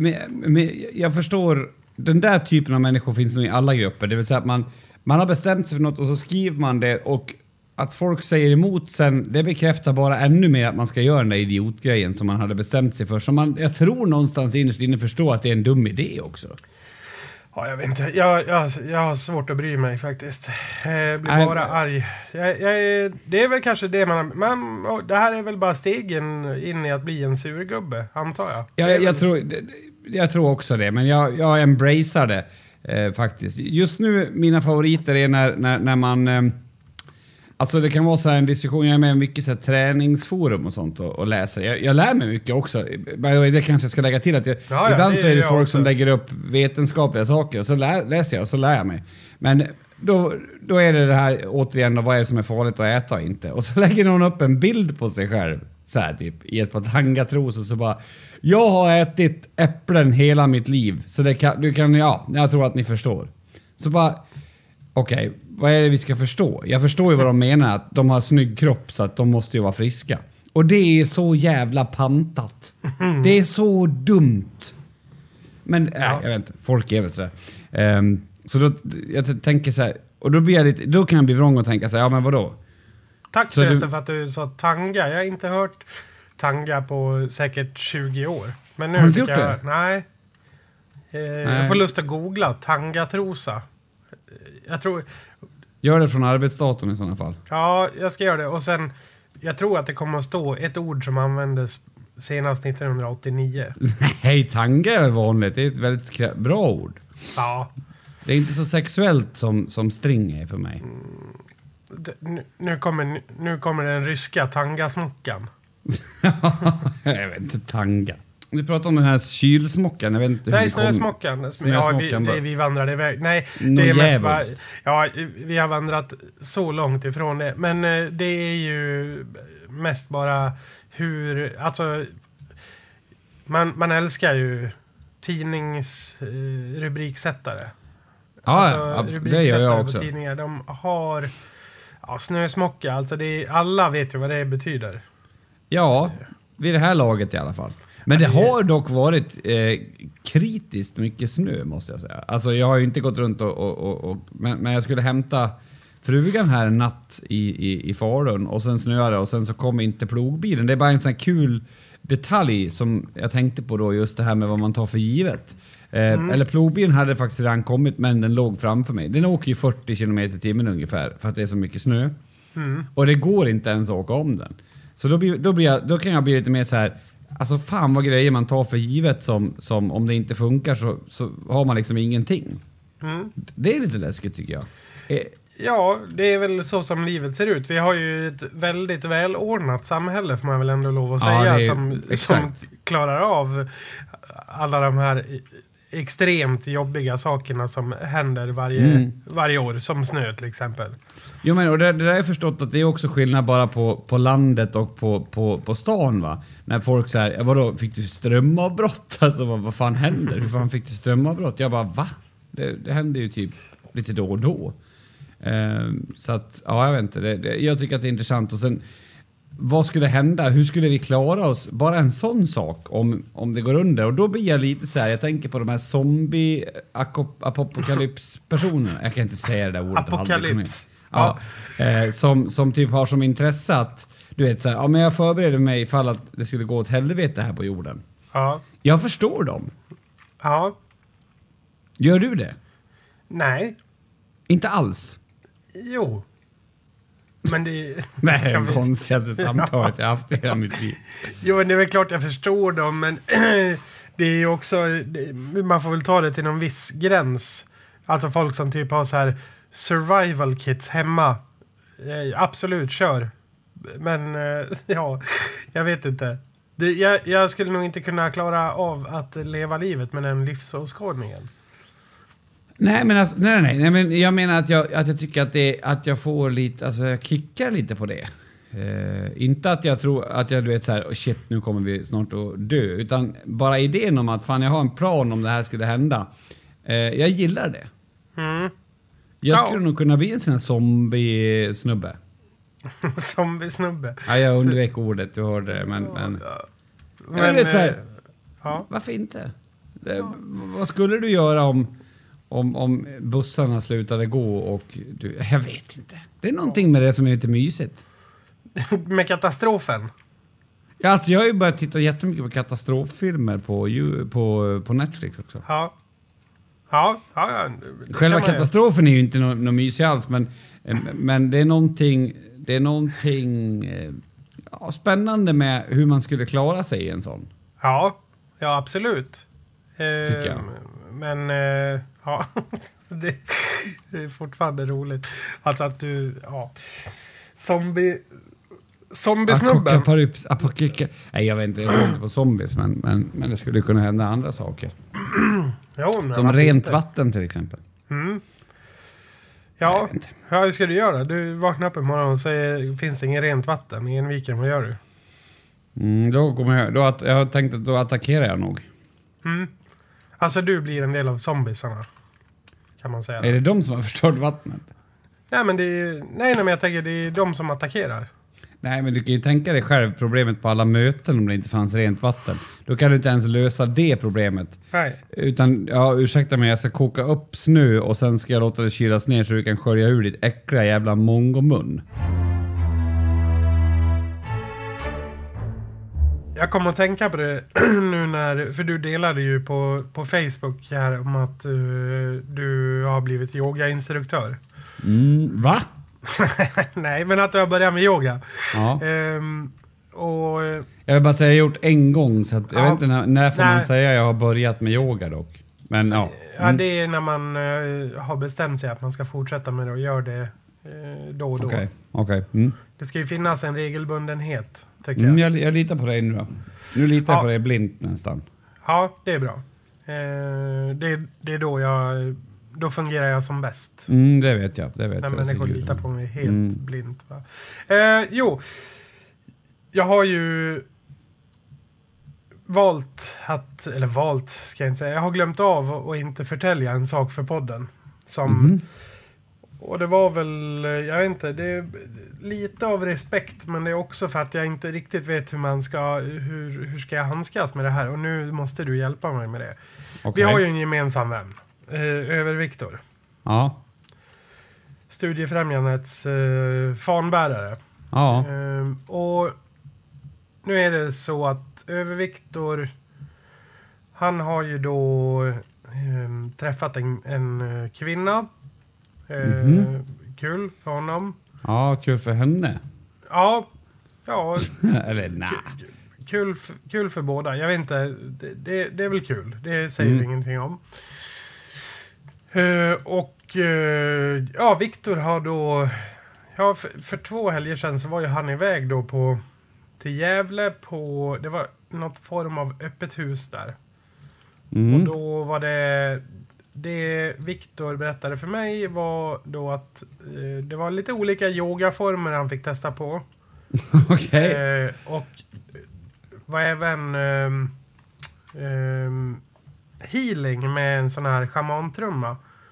jag förstår, den där typen av människor finns nog i alla grupper. Det vill säga att man har bestämt sig för något och så skriver man det, och att folk säger emot sen, det bekräftar bara ännu mer att man ska göra den där idiotgrejen som man hade bestämt sig för. Så jag tror någonstans innerst inne förstår att det är en dum idé också. Ja, jag vet inte. Jag har svårt att bry mig faktiskt. Jag blir bara arg. Det är väl kanske det men det här är väl bara stegen in i att bli en surgubbe, antar jag. Jag tror också det, men jag embracear det faktiskt. Just nu, mina favoriter är när man... Alltså det kan vara så här en diskussion, jag är med mycket så här träningsforum och sånt och läser. Jag lär mig mycket också. By the way, det kanske jag ska lägga till att ibland så är det folk också som lägger upp vetenskapliga saker och så läser jag och så lär jag mig. Men då är det här återigen, vad är det som är farligt att äta och inte. Och så lägger någon upp en bild på sig själv så här typ i ett par tangatros och så bara, jag har ätit äpplen hela mitt liv, så jag tror att ni förstår. Så bara, okej, vad är det vi ska förstå? Jag förstår ju vad de menar, att de har snygg kropp så att de måste ju vara friska. Och det är så jävla pantat. Det är så dumt. Men jag vet inte, folk är väl sådär. Så då, jag tänker så här, och då kan jag bli vrång och tänka så här, ja men vadå? Tack förresten för att du sa tanga. Jag har inte hört tanga på säkert 20 år. Men nu har du inte gjort det? Nej. Jag får lust att googla tangatrosa. Jag tror... Gör det från arbetsdatorn i sådana fall. Ja, jag ska göra det. Och sen, jag tror att det kommer att stå ett ord som användes senast 1989. Nej, tanga är vanligt. Det är ett väldigt bra ord. Ja. Det är inte så sexuellt som string är för mig. Nu kommer den ryska tangasmockan. Jag vet inte, tanga. Du pratar om den här kylsmockan, jag vet inte hur Nej, det kom. snösmockan. Vi vandrade iväg. Nej, Nå det är mest jävligt. ja, vi har vandrat så långt ifrån det. Men det är ju mest bara hur... Alltså, man älskar ju tidningsrubriksättare. Ja, det gör jag också. På tidningar, de har snösmocka. Alltså alla vet ju vad det betyder. Ja, vid det här laget i alla fall. Men det har dock varit kritiskt mycket snö, måste jag säga. Alltså jag har ju inte gått runt men jag skulle hämta frugan här en natt i Falun och sen snöade och sen så kom inte plogbilen. Det är bara en sån här kul detalj som jag tänkte på då, just det här med vad man tar för givet. Eller plogbilen hade faktiskt redan kommit, men den låg framför mig. Den åker ju 40 km/h ungefär för att det är så mycket snö. Och det går inte ens att åka om den. Så då kan jag bli lite mer så här, alltså fan vad grejer man tar för givet som om det inte funkar så har man liksom ingenting. Det är lite läskigt tycker jag. Ja, det är väl så som livet ser ut. Vi har ju ett väldigt välordnat samhälle, får man väl ändå lov att säga, som klarar av alla de här extremt jobbiga sakerna som händer varje år, som snö till exempel. Jo, men och det där har jag förstått att det är också skillnad bara på landet och på stan, va? När folk säger, vadå, fick du strömavbrott? Alltså vad fan händer? Hur fan fick du strömavbrott? Jag bara, va? Det händer ju typ lite då och då. Så att, ja, jag vet inte. Jag tycker att det är intressant. Och sen, vad skulle hända? Hur skulle vi klara oss? Bara en sån sak om det går under. Och då blir jag lite så här, jag tänker på de här zombie-apokalyps-personerna. Jag kan inte säga det där ordet. Apokalyps. Ja. Som typ har som intresse att, du vet så här, ja men jag förbereder mig ifall att det skulle gå åt helvete här på jorden. Ja. Jag förstår dem. Ja. Gör du det? Nej. Inte alls. Jo. Men det... Det är det konstigaste samtalet jag haft i hela mitt liv. Jo, men det är väl klart jag förstår dem, men det är ju också... Man får väl ta det till någon viss gräns. Alltså folk som typ har så här survival kits hemma. Absolut, kör. Men ja, jag vet inte. Jag skulle nog inte kunna klara av att leva livet med den livsåskådningen. Nej, men alltså, nej, men jag menar att jag tycker att jag får lite, alltså jag kickar lite på det. Inte att jag tror att jag, du vet så här, oh shit, nu kommer vi snart att dö, utan bara idén om att fan, jag har en plan om det här skulle hända. Jag gillar det. Jag skulle nog kunna bli en sån här zombie-snubbe. Zombie-snubbe? Ja, jag undvek ordet, du hörde det, men jag vet så här, varför inte? Vad skulle du göra om bussarna slutade gå och jag vet inte. Det är någonting med det som är lite mysigt. Med katastrofen? Ja, alltså jag har ju börjat titta jättemycket på katastroffilmer på Netflix också. Ja. Själva katastrofen är ju inte något mysigt alls, men det är någonting spännande med hur man skulle klara sig i en sån. Ja, absolut. Tycker jag. Men ja, det är fortfarande roligt. Alltså att du, Zombie-snubben. Nej, jag vet inte, jag tror inte på zombies, men det skulle kunna hända andra saker. Som rent vatten till exempel. Ja, hur ska du göra? Du vaknar upp en morgon och säger, finns det ingen rent vatten i Enviken, vad gör du? Jag har tänkt att då attackerar jag nog. Alltså du blir en del av zombiesarna, kan man säga. Är det de som har förstört vattnet? Nej, men men jag tänker det är de som attackerar. Nej, men du kan ju tänka dig själv problemet på alla möten om det inte fanns rent vatten. Då kan du inte ens lösa det problemet. Nej. Utan, ursäkta mig, jag ska koka upp snö och sen ska jag låta det kylas ner så du kan skölja ur ditt äckliga jävla mongomun. Jag kommer att tänka på det nu för du delade ju på Facebook här om att du har blivit yogainstruktör. Va? Nej, men att du har börjat med yoga. Ja. Och jag vill bara säga jag har gjort en gång, så att jag vet inte när får man säga jag har börjat med yoga dock. Men ja, det är när man har bestämt sig att man ska fortsätta med det och gör det då och då. Okej. Mm. Det ska ju finnas en regelbundenhet, tycker jag. Jag litar på dig nu då. Nu litar jag på dig blint nästan. Ja, det är bra. Det är då fungerar jag som bäst. Det vet jag. När människor litar på mig helt blint. Va? Jag har ju jag har glömt av att inte förtälja en sak för podden. Och det var väl, jag vet inte, det är lite av respekt, men det är också för att jag inte riktigt vet hur ska jag handskas med det här, och nu måste du hjälpa mig med det. Vi har ju en gemensam vän, över Viktor. Ja. Studiefrämjandets fanbärare. Ja. Och nu är det så att över Viktor, han har ju då träffat en kvinna. Kul för honom. Ja, kul för henne. Ja. Eller nej. Kul för båda. Jag vet inte, det är väl kul. Det säger vi ingenting om. Viktor har då... Ja, för 2 helger sedan så var ju han iväg då till Gävle på... Det var något form av öppet hus där. Och då var det Viktor berättade för mig var då att det var lite olika yogaformer han fick testa på. Okej. Och var även healing med en sån här schamantrumma.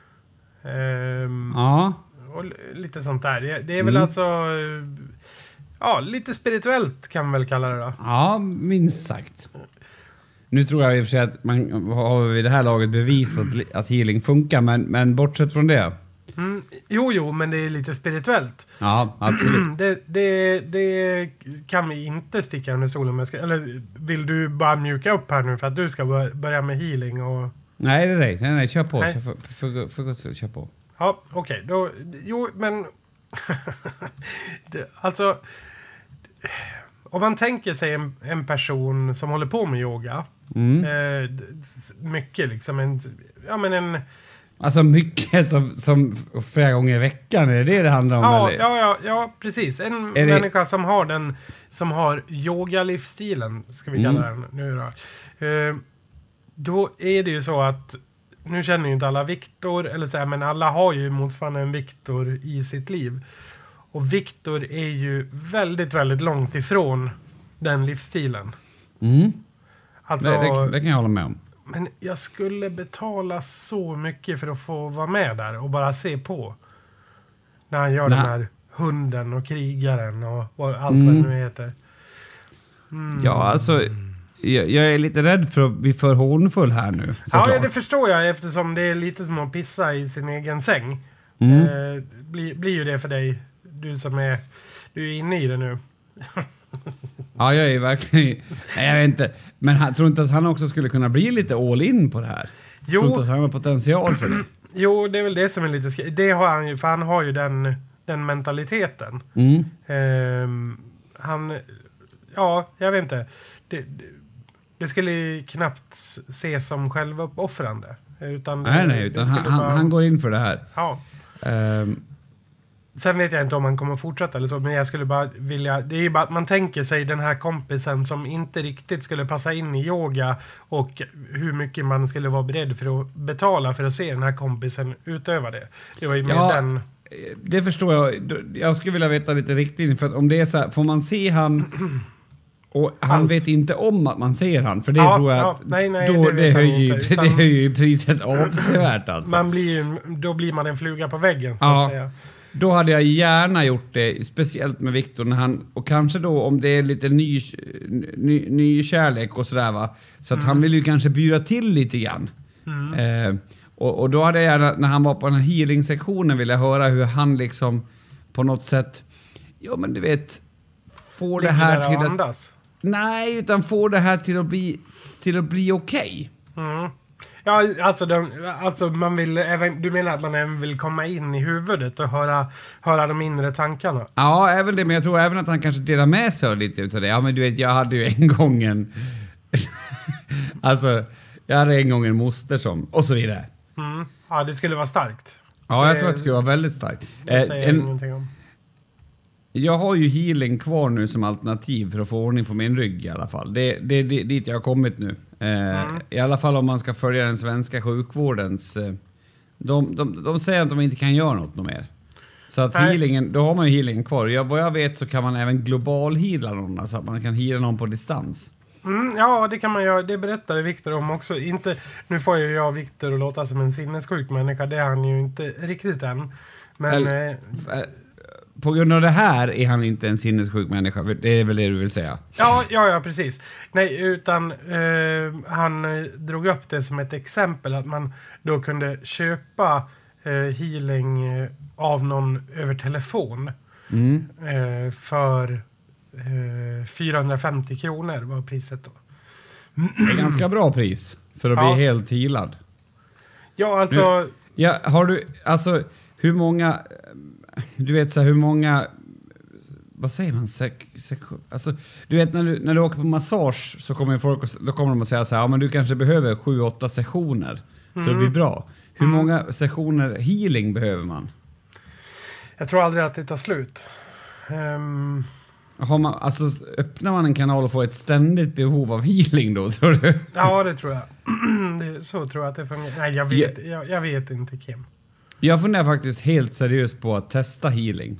Ja. Och lite sånt där. Det är väl alltså... Ja, lite spirituellt kan man väl kalla det då. Ja, minst sagt. Nu tror jag i och för sig att man har vid det här laget bevisat att healing funkar, men bortsett från det. Jo, men det är lite spirituellt. Ja, absolut. Det kan vi inte sticka under solen med. Eller vill du bara mjuka upp här nu för att du ska börja med healing? Och... Nej, det är det. Nej, kör på. För Guds skull, kör på. Ja, okej. Jo, men... alltså... Om man tänker sig en person som håller på med yoga. Mycket liksom. Alltså mycket som flera gånger i veckan. Är det handlar om? Ja, precis. En människa som har yoga-livsstilen, ska vi kalla den nu då. Då är det ju så att, nu känner ju inte alla Viktor, eller så här, men alla har ju motsvarande en Viktor i sitt liv. Och Viktor är ju väldigt, väldigt långt ifrån den livsstilen. Alltså, det kan jag hålla med om. Men jag skulle betala så mycket för att få vara med där och bara se på. När han gör den här hunden och krigaren och allt vad det nu heter. Ja, alltså... Jag är lite rädd för att bli för hånfull här nu. Ja, det förstår jag, eftersom det är lite som att pissa i sin egen säng. Blir ju det för dig. Du är inne i det nu. Ja, jag är verkligen... Nej, jag vet inte. Men tror inte att han också skulle kunna bli lite all in på det här? Jo. Tror inte att han har potential för det? Jo, det är väl det som är lite... Det har han ju, för han har ju den mentaliteten. Ja, jag vet inte. Det skulle knappt ses som självuppoffrande. Utan han går in för det här. Ja. Sen vet jag inte om han kommer fortsätta eller så, men jag skulle bara vilja... Det är ju bara att man tänker sig den här kompisen som inte riktigt skulle passa in i yoga, och hur mycket man skulle vara beredd för att betala för att se den här kompisen utöva det. Det var ju med den... Det förstår jag. Jag skulle vilja veta lite riktigt, för att om det är så här, får man se han... Och han vet inte om att man ser han, för det tror jag att det höjer ju priset avsevärt alltså. Då blir man en fluga på väggen, så att säga. Då hade jag gärna gjort det, speciellt med Viktor när han, och kanske då om det är lite ny kärlek och sådär va, så att han vill ju kanske bjuda till lite grann. Och då hade jag gärna, när han var på den här healing-sektionen, vill jag höra hur han liksom på något sätt, ja men du vet, får det här till att andas. Nej, utan får det här till att bli okej. Ja, alltså man vill även, du menar att man även vill komma in i huvudet och höra de inre tankarna? Ja, även det, men jag tror även att han kanske delar med sig lite utav det. Ja, men du vet, jag hade ju en gång alltså, jag hade en gång en moster som, och så vidare. Ja, det skulle vara starkt. Ja, jag tror att det skulle vara väldigt starkt. Det säger jag ingenting om. Jag har ju healing kvar nu som alternativ för att få ordning på min rygg i alla fall. Det är dit jag har kommit nu. I alla fall om man ska följa den svenska sjukvårdens... De säger att de inte kan göra något mer. Så att healingen, då har man ju healingen kvar. Vad jag vet så kan man även global heala någon, så att man kan heala någon på distans. Ja, det kan man göra. Det berättade Viktor om också. Nu får ju jag Viktor att låta som en sinnessjuk människa. Det är han ju inte riktigt än. Men... På grund av det här är han inte en sinnessjuk människa. Det är väl det du vill säga? Ja, precis. Nej, utan han drog upp det som ett exempel. Att man då kunde köpa healing av någon över telefon. För 450 kronor var priset då. Det är ganska bra pris för att bli helt healad. Ja, alltså... har du... Alltså, hur många... Du vet så här, hur många... Vad säger man? Alltså, du vet när du åker på massage så kommer folk då kommer de att säga så här, ja men du kanske behöver 7-8 sessioner för att bli bra. Hur många sessioner healing behöver man? Jag tror aldrig att det tar slut. Öppnar man en kanal och får ett ständigt behov av healing då, tror du? Ja, det tror jag. Så tror jag att det fungerar. Nej, jag vet inte, Kim. Jag funderar faktiskt helt seriöst på att testa healing.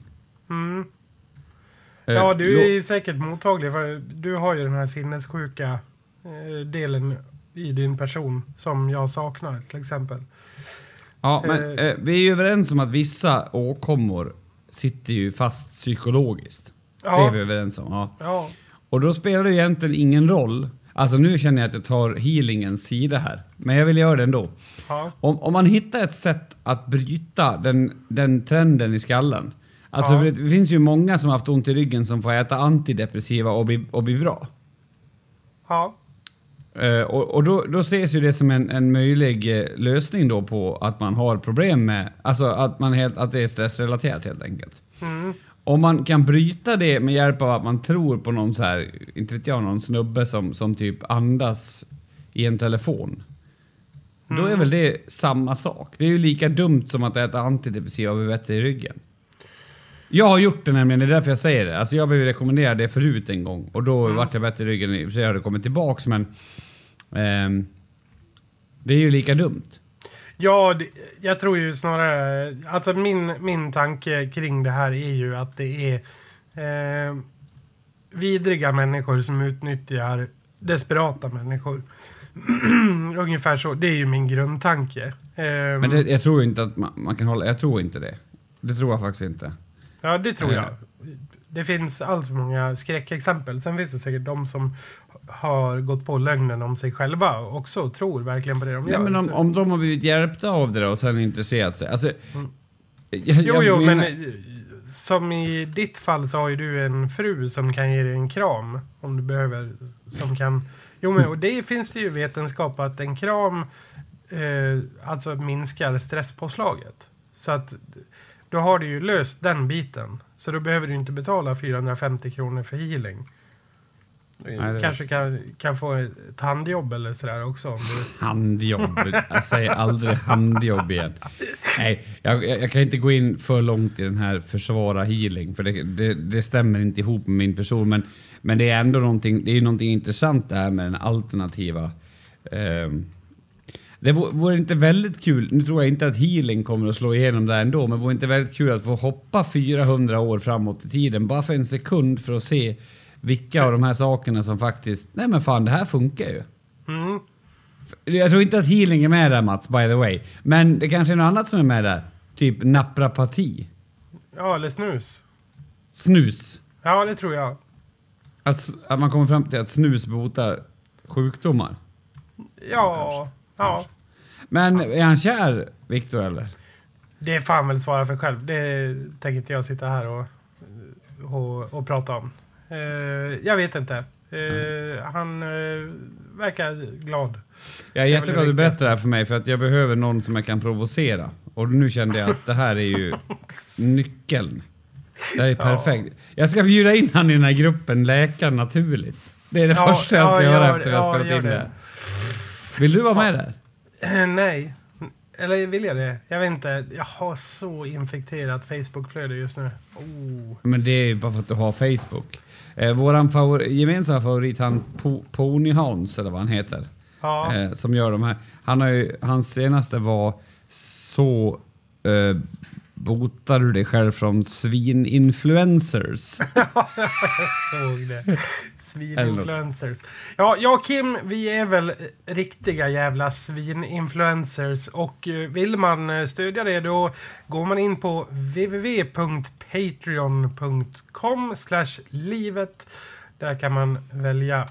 Ja, du är ju säkert mottaglig, för du har ju den här sinnessjuka delen i din person som jag saknar, till exempel. Ja, men vi är ju överens om att vissa åkommor sitter ju fast psykologiskt. Ja. Det är vi överens om. Ja. Och då spelar det egentligen ingen roll. Alltså nu känner jag att jag tar healingens sida här. Men jag vill göra det ändå. Ja. Om man hittar ett sätt att bryta den trenden i skallen. Alltså för det finns ju många som har haft ont i ryggen som får äta antidepressiva och bli bra. Ja. Och då ses ju det som en möjlig lösning då på att man har problem med... Alltså att det är stressrelaterat helt enkelt. Om man kan bryta det med hjälp av att man tror på någon så här, inte vet jag, någon snubbe som typ andas i en telefon. Då är väl det samma sak. Det är ju lika dumt som att äta antidepressiva och bli bättre i ryggen. Jag har gjort det nämligen, det är därför jag säger det. Alltså jag blev rekommenderad det förut en gång. Och då vart jag bättre i ryggen, så jag hade kommit tillbaks. Men det är ju lika dumt. Ja, jag tror ju snarare... Alltså min tanke kring det här är ju att det är vidriga människor som utnyttjar desperata människor. Ungefär så. Det är ju min grundtanke. Men jag tror inte att man kan hålla... Jag tror inte det. Det tror jag faktiskt inte. Ja, det tror jag. Det finns allt för många skräckexempel. Sen finns det säkert de som har gått på lögnen om sig själva och också tror verkligen på det de gör. Men om de har blivit hjälpta av det och sen intresserat sig. Alltså, men som i ditt fall så har ju du en fru som kan ge dig en kram om du behöver. Som kan... och det finns det ju vetenskap att en kram alltså minskar stresspåslaget. Så att då har du ju löst den biten. Så då behöver du inte betala 450 kronor för healing. Nej, kanske kan få ett handjobb eller sådär också. Om du... Handjobb? Jag säger aldrig handjobb igen. Nej, jag kan inte gå in för långt i den här försvara healing. För det stämmer inte ihop med min person. Men det är ändå någonting intressant det här med den alternativa... Det vore inte väldigt kul, nu tror jag inte att healing kommer att slå igenom där ändå, men det vore inte väldigt kul att få hoppa 400 år framåt i tiden bara för en sekund för att se vilka av de här sakerna som faktiskt, nej men fan, det här funkar ju. Jag tror inte att healing är med där, Mats, by the way, men det kanske är något annat som är med där, typ naprapati. Ja, eller snus. Snus? Ja, det tror jag. Att man kommer fram till att snus botar sjukdomar? Ja. Ja. Men är han kär, Viktor, eller? Det är fan väl svara för själv. Det tänker inte jag sitta här och prata om. Jag vet inte. Han verkar glad. Jag är jätteglad att du berättar det här för mig, för att jag behöver någon som jag kan provocera. Och nu kände jag att det här är ju nyckeln. Det här är perfekt. Jag ska bjuda in han i den här gruppen Läkar naturligt. Det är det första jag ska göra efter att jag spelat in det. Vill du vara med där? Nej. Eller vill jag det? Jag vet inte. Jag har så infekterat Facebook-flöde just nu. Men det är bara för att du har Facebook. Våran gemensamma favorit, han Pony Hans, eller vad han heter. Ja. Som gör de här. Hans senaste var så... botar du dig själv från svininfluencers? Jag såg det. Svininfluencers. Ja, jag och Kim, vi är väl riktiga jävla svininfluencers. Och vill man stödja det, då går man in på www.patreon.com/livet. Där kan man välja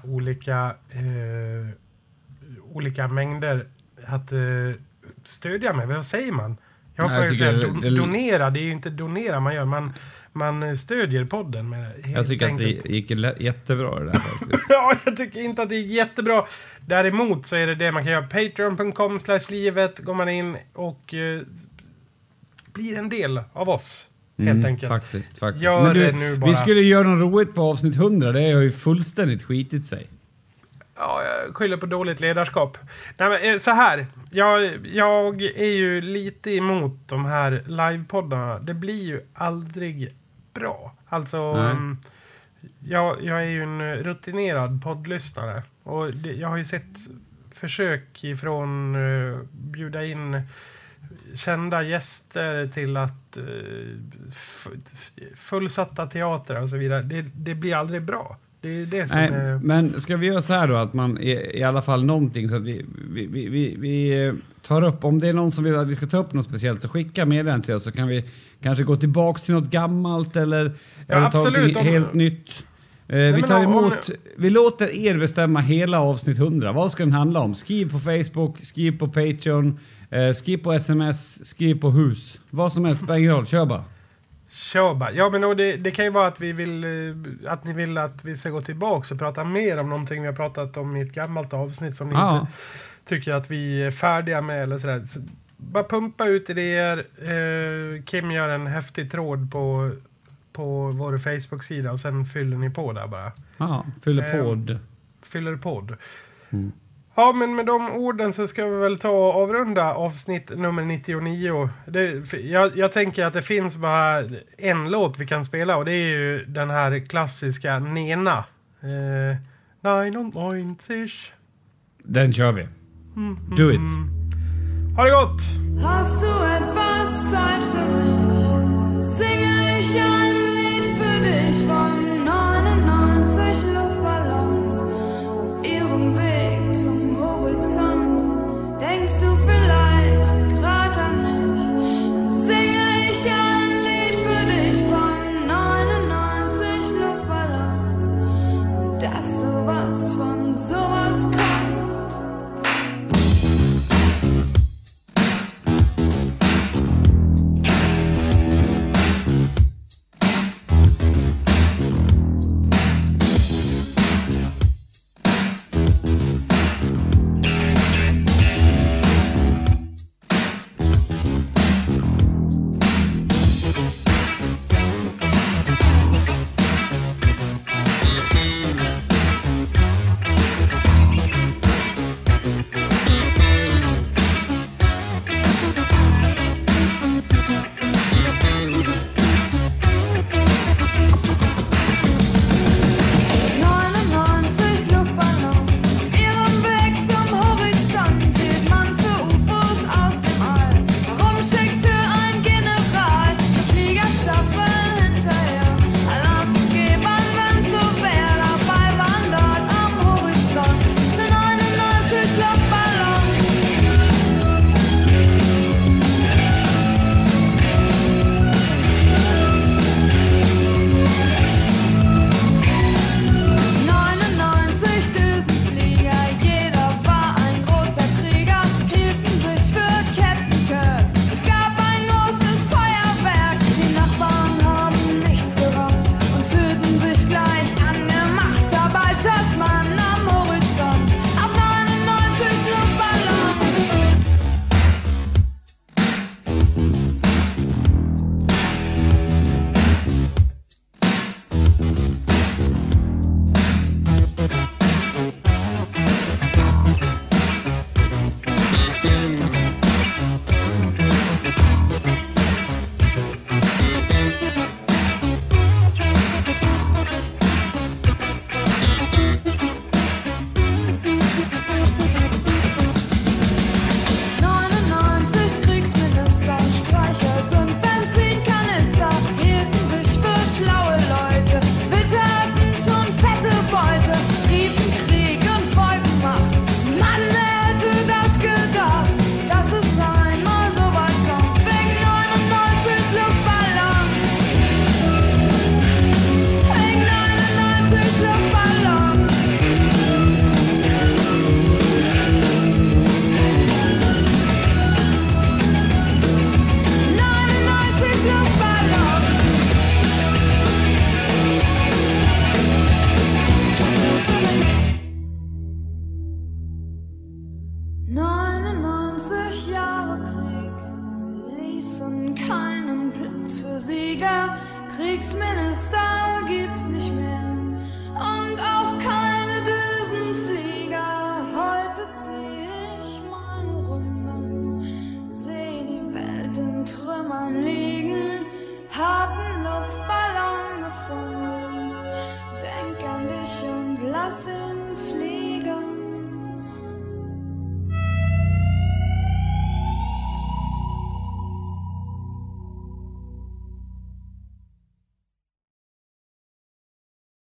olika mängder att stödja med. Vad säger man? Jag säga donera, det är ju inte donera man gör, man stödjer podden med. Jag tycker enkelt. Att det gick jättebra det där faktiskt. Ja, jag tycker inte att det gick jättebra. Däremot så är det man kan göra. Patreon.com/livet går man in och blir en del av oss. Helt enkelt. Faktiskt. Gör det nu bara. Vi skulle göra något roligt på avsnitt 100, det har ju fullständigt skitit sig. Ja, jag skyller på dåligt ledarskap. Nej, men så här. Jag är ju lite emot de här livepoddarna. Det blir ju aldrig bra. Alltså, jag är ju en rutinerad poddlyssnare. Och jag har ju sett försök ifrån bjuda in kända gäster till att fullsatta teater och så vidare. Det blir aldrig bra. Det är det som är... Men ska vi göra så här då, att man i alla fall någonting så att vi tar upp, om det är någon som vill att vi ska ta upp något speciellt, så skicka med den till oss, så kan vi kanske gå tillbaks till något gammalt eller ta något helt nytt. Vi låter er bestämma hela avsnitt 100. Vad ska den handla om? Skriv på Facebook, skriv på Patreon, skriv på SMS, skriv på hus. Vad som helst, spelar ingen roll, kör bara. Ja, men då det kan ju vara att ni vill att vi ska gå tillbaka och prata mer om någonting vi har pratat om i ett gammalt avsnitt som ni inte tycker att vi är färdiga med eller sådär. Så bara pumpa ut idéer. Kim gör en häftig tråd på vår Facebook-sida och sen fyller ni på där bara. Ja, fyller podd. Mm. Ja, men med de orden så ska vi väl ta och avrunda avsnitt nummer 99. Jag tänker att det finns bara en låt vi kan spela, och det är ju den här klassiska Nena. 99-ish. Den kör vi. Do it. Ha det gott! Hast du etwas Zeit für mich? Singe ich ein Lied für dich von 99 Luftballons auf ihrem Weg zum Horizont. Denkst du vielleicht grad an mich? Dann singe ich ein Lied für dich von 99 Luftballons. Und dass sowas von sowas kommt. Sieger, Kriegsminister gibt's nicht mehr. Und auch keine Düsenflieger. Heute zieh ich meine Runden, seh die Welt in Trümmern liegen, hab 'n Luftballon gefunden. Denk an dich und lass ihn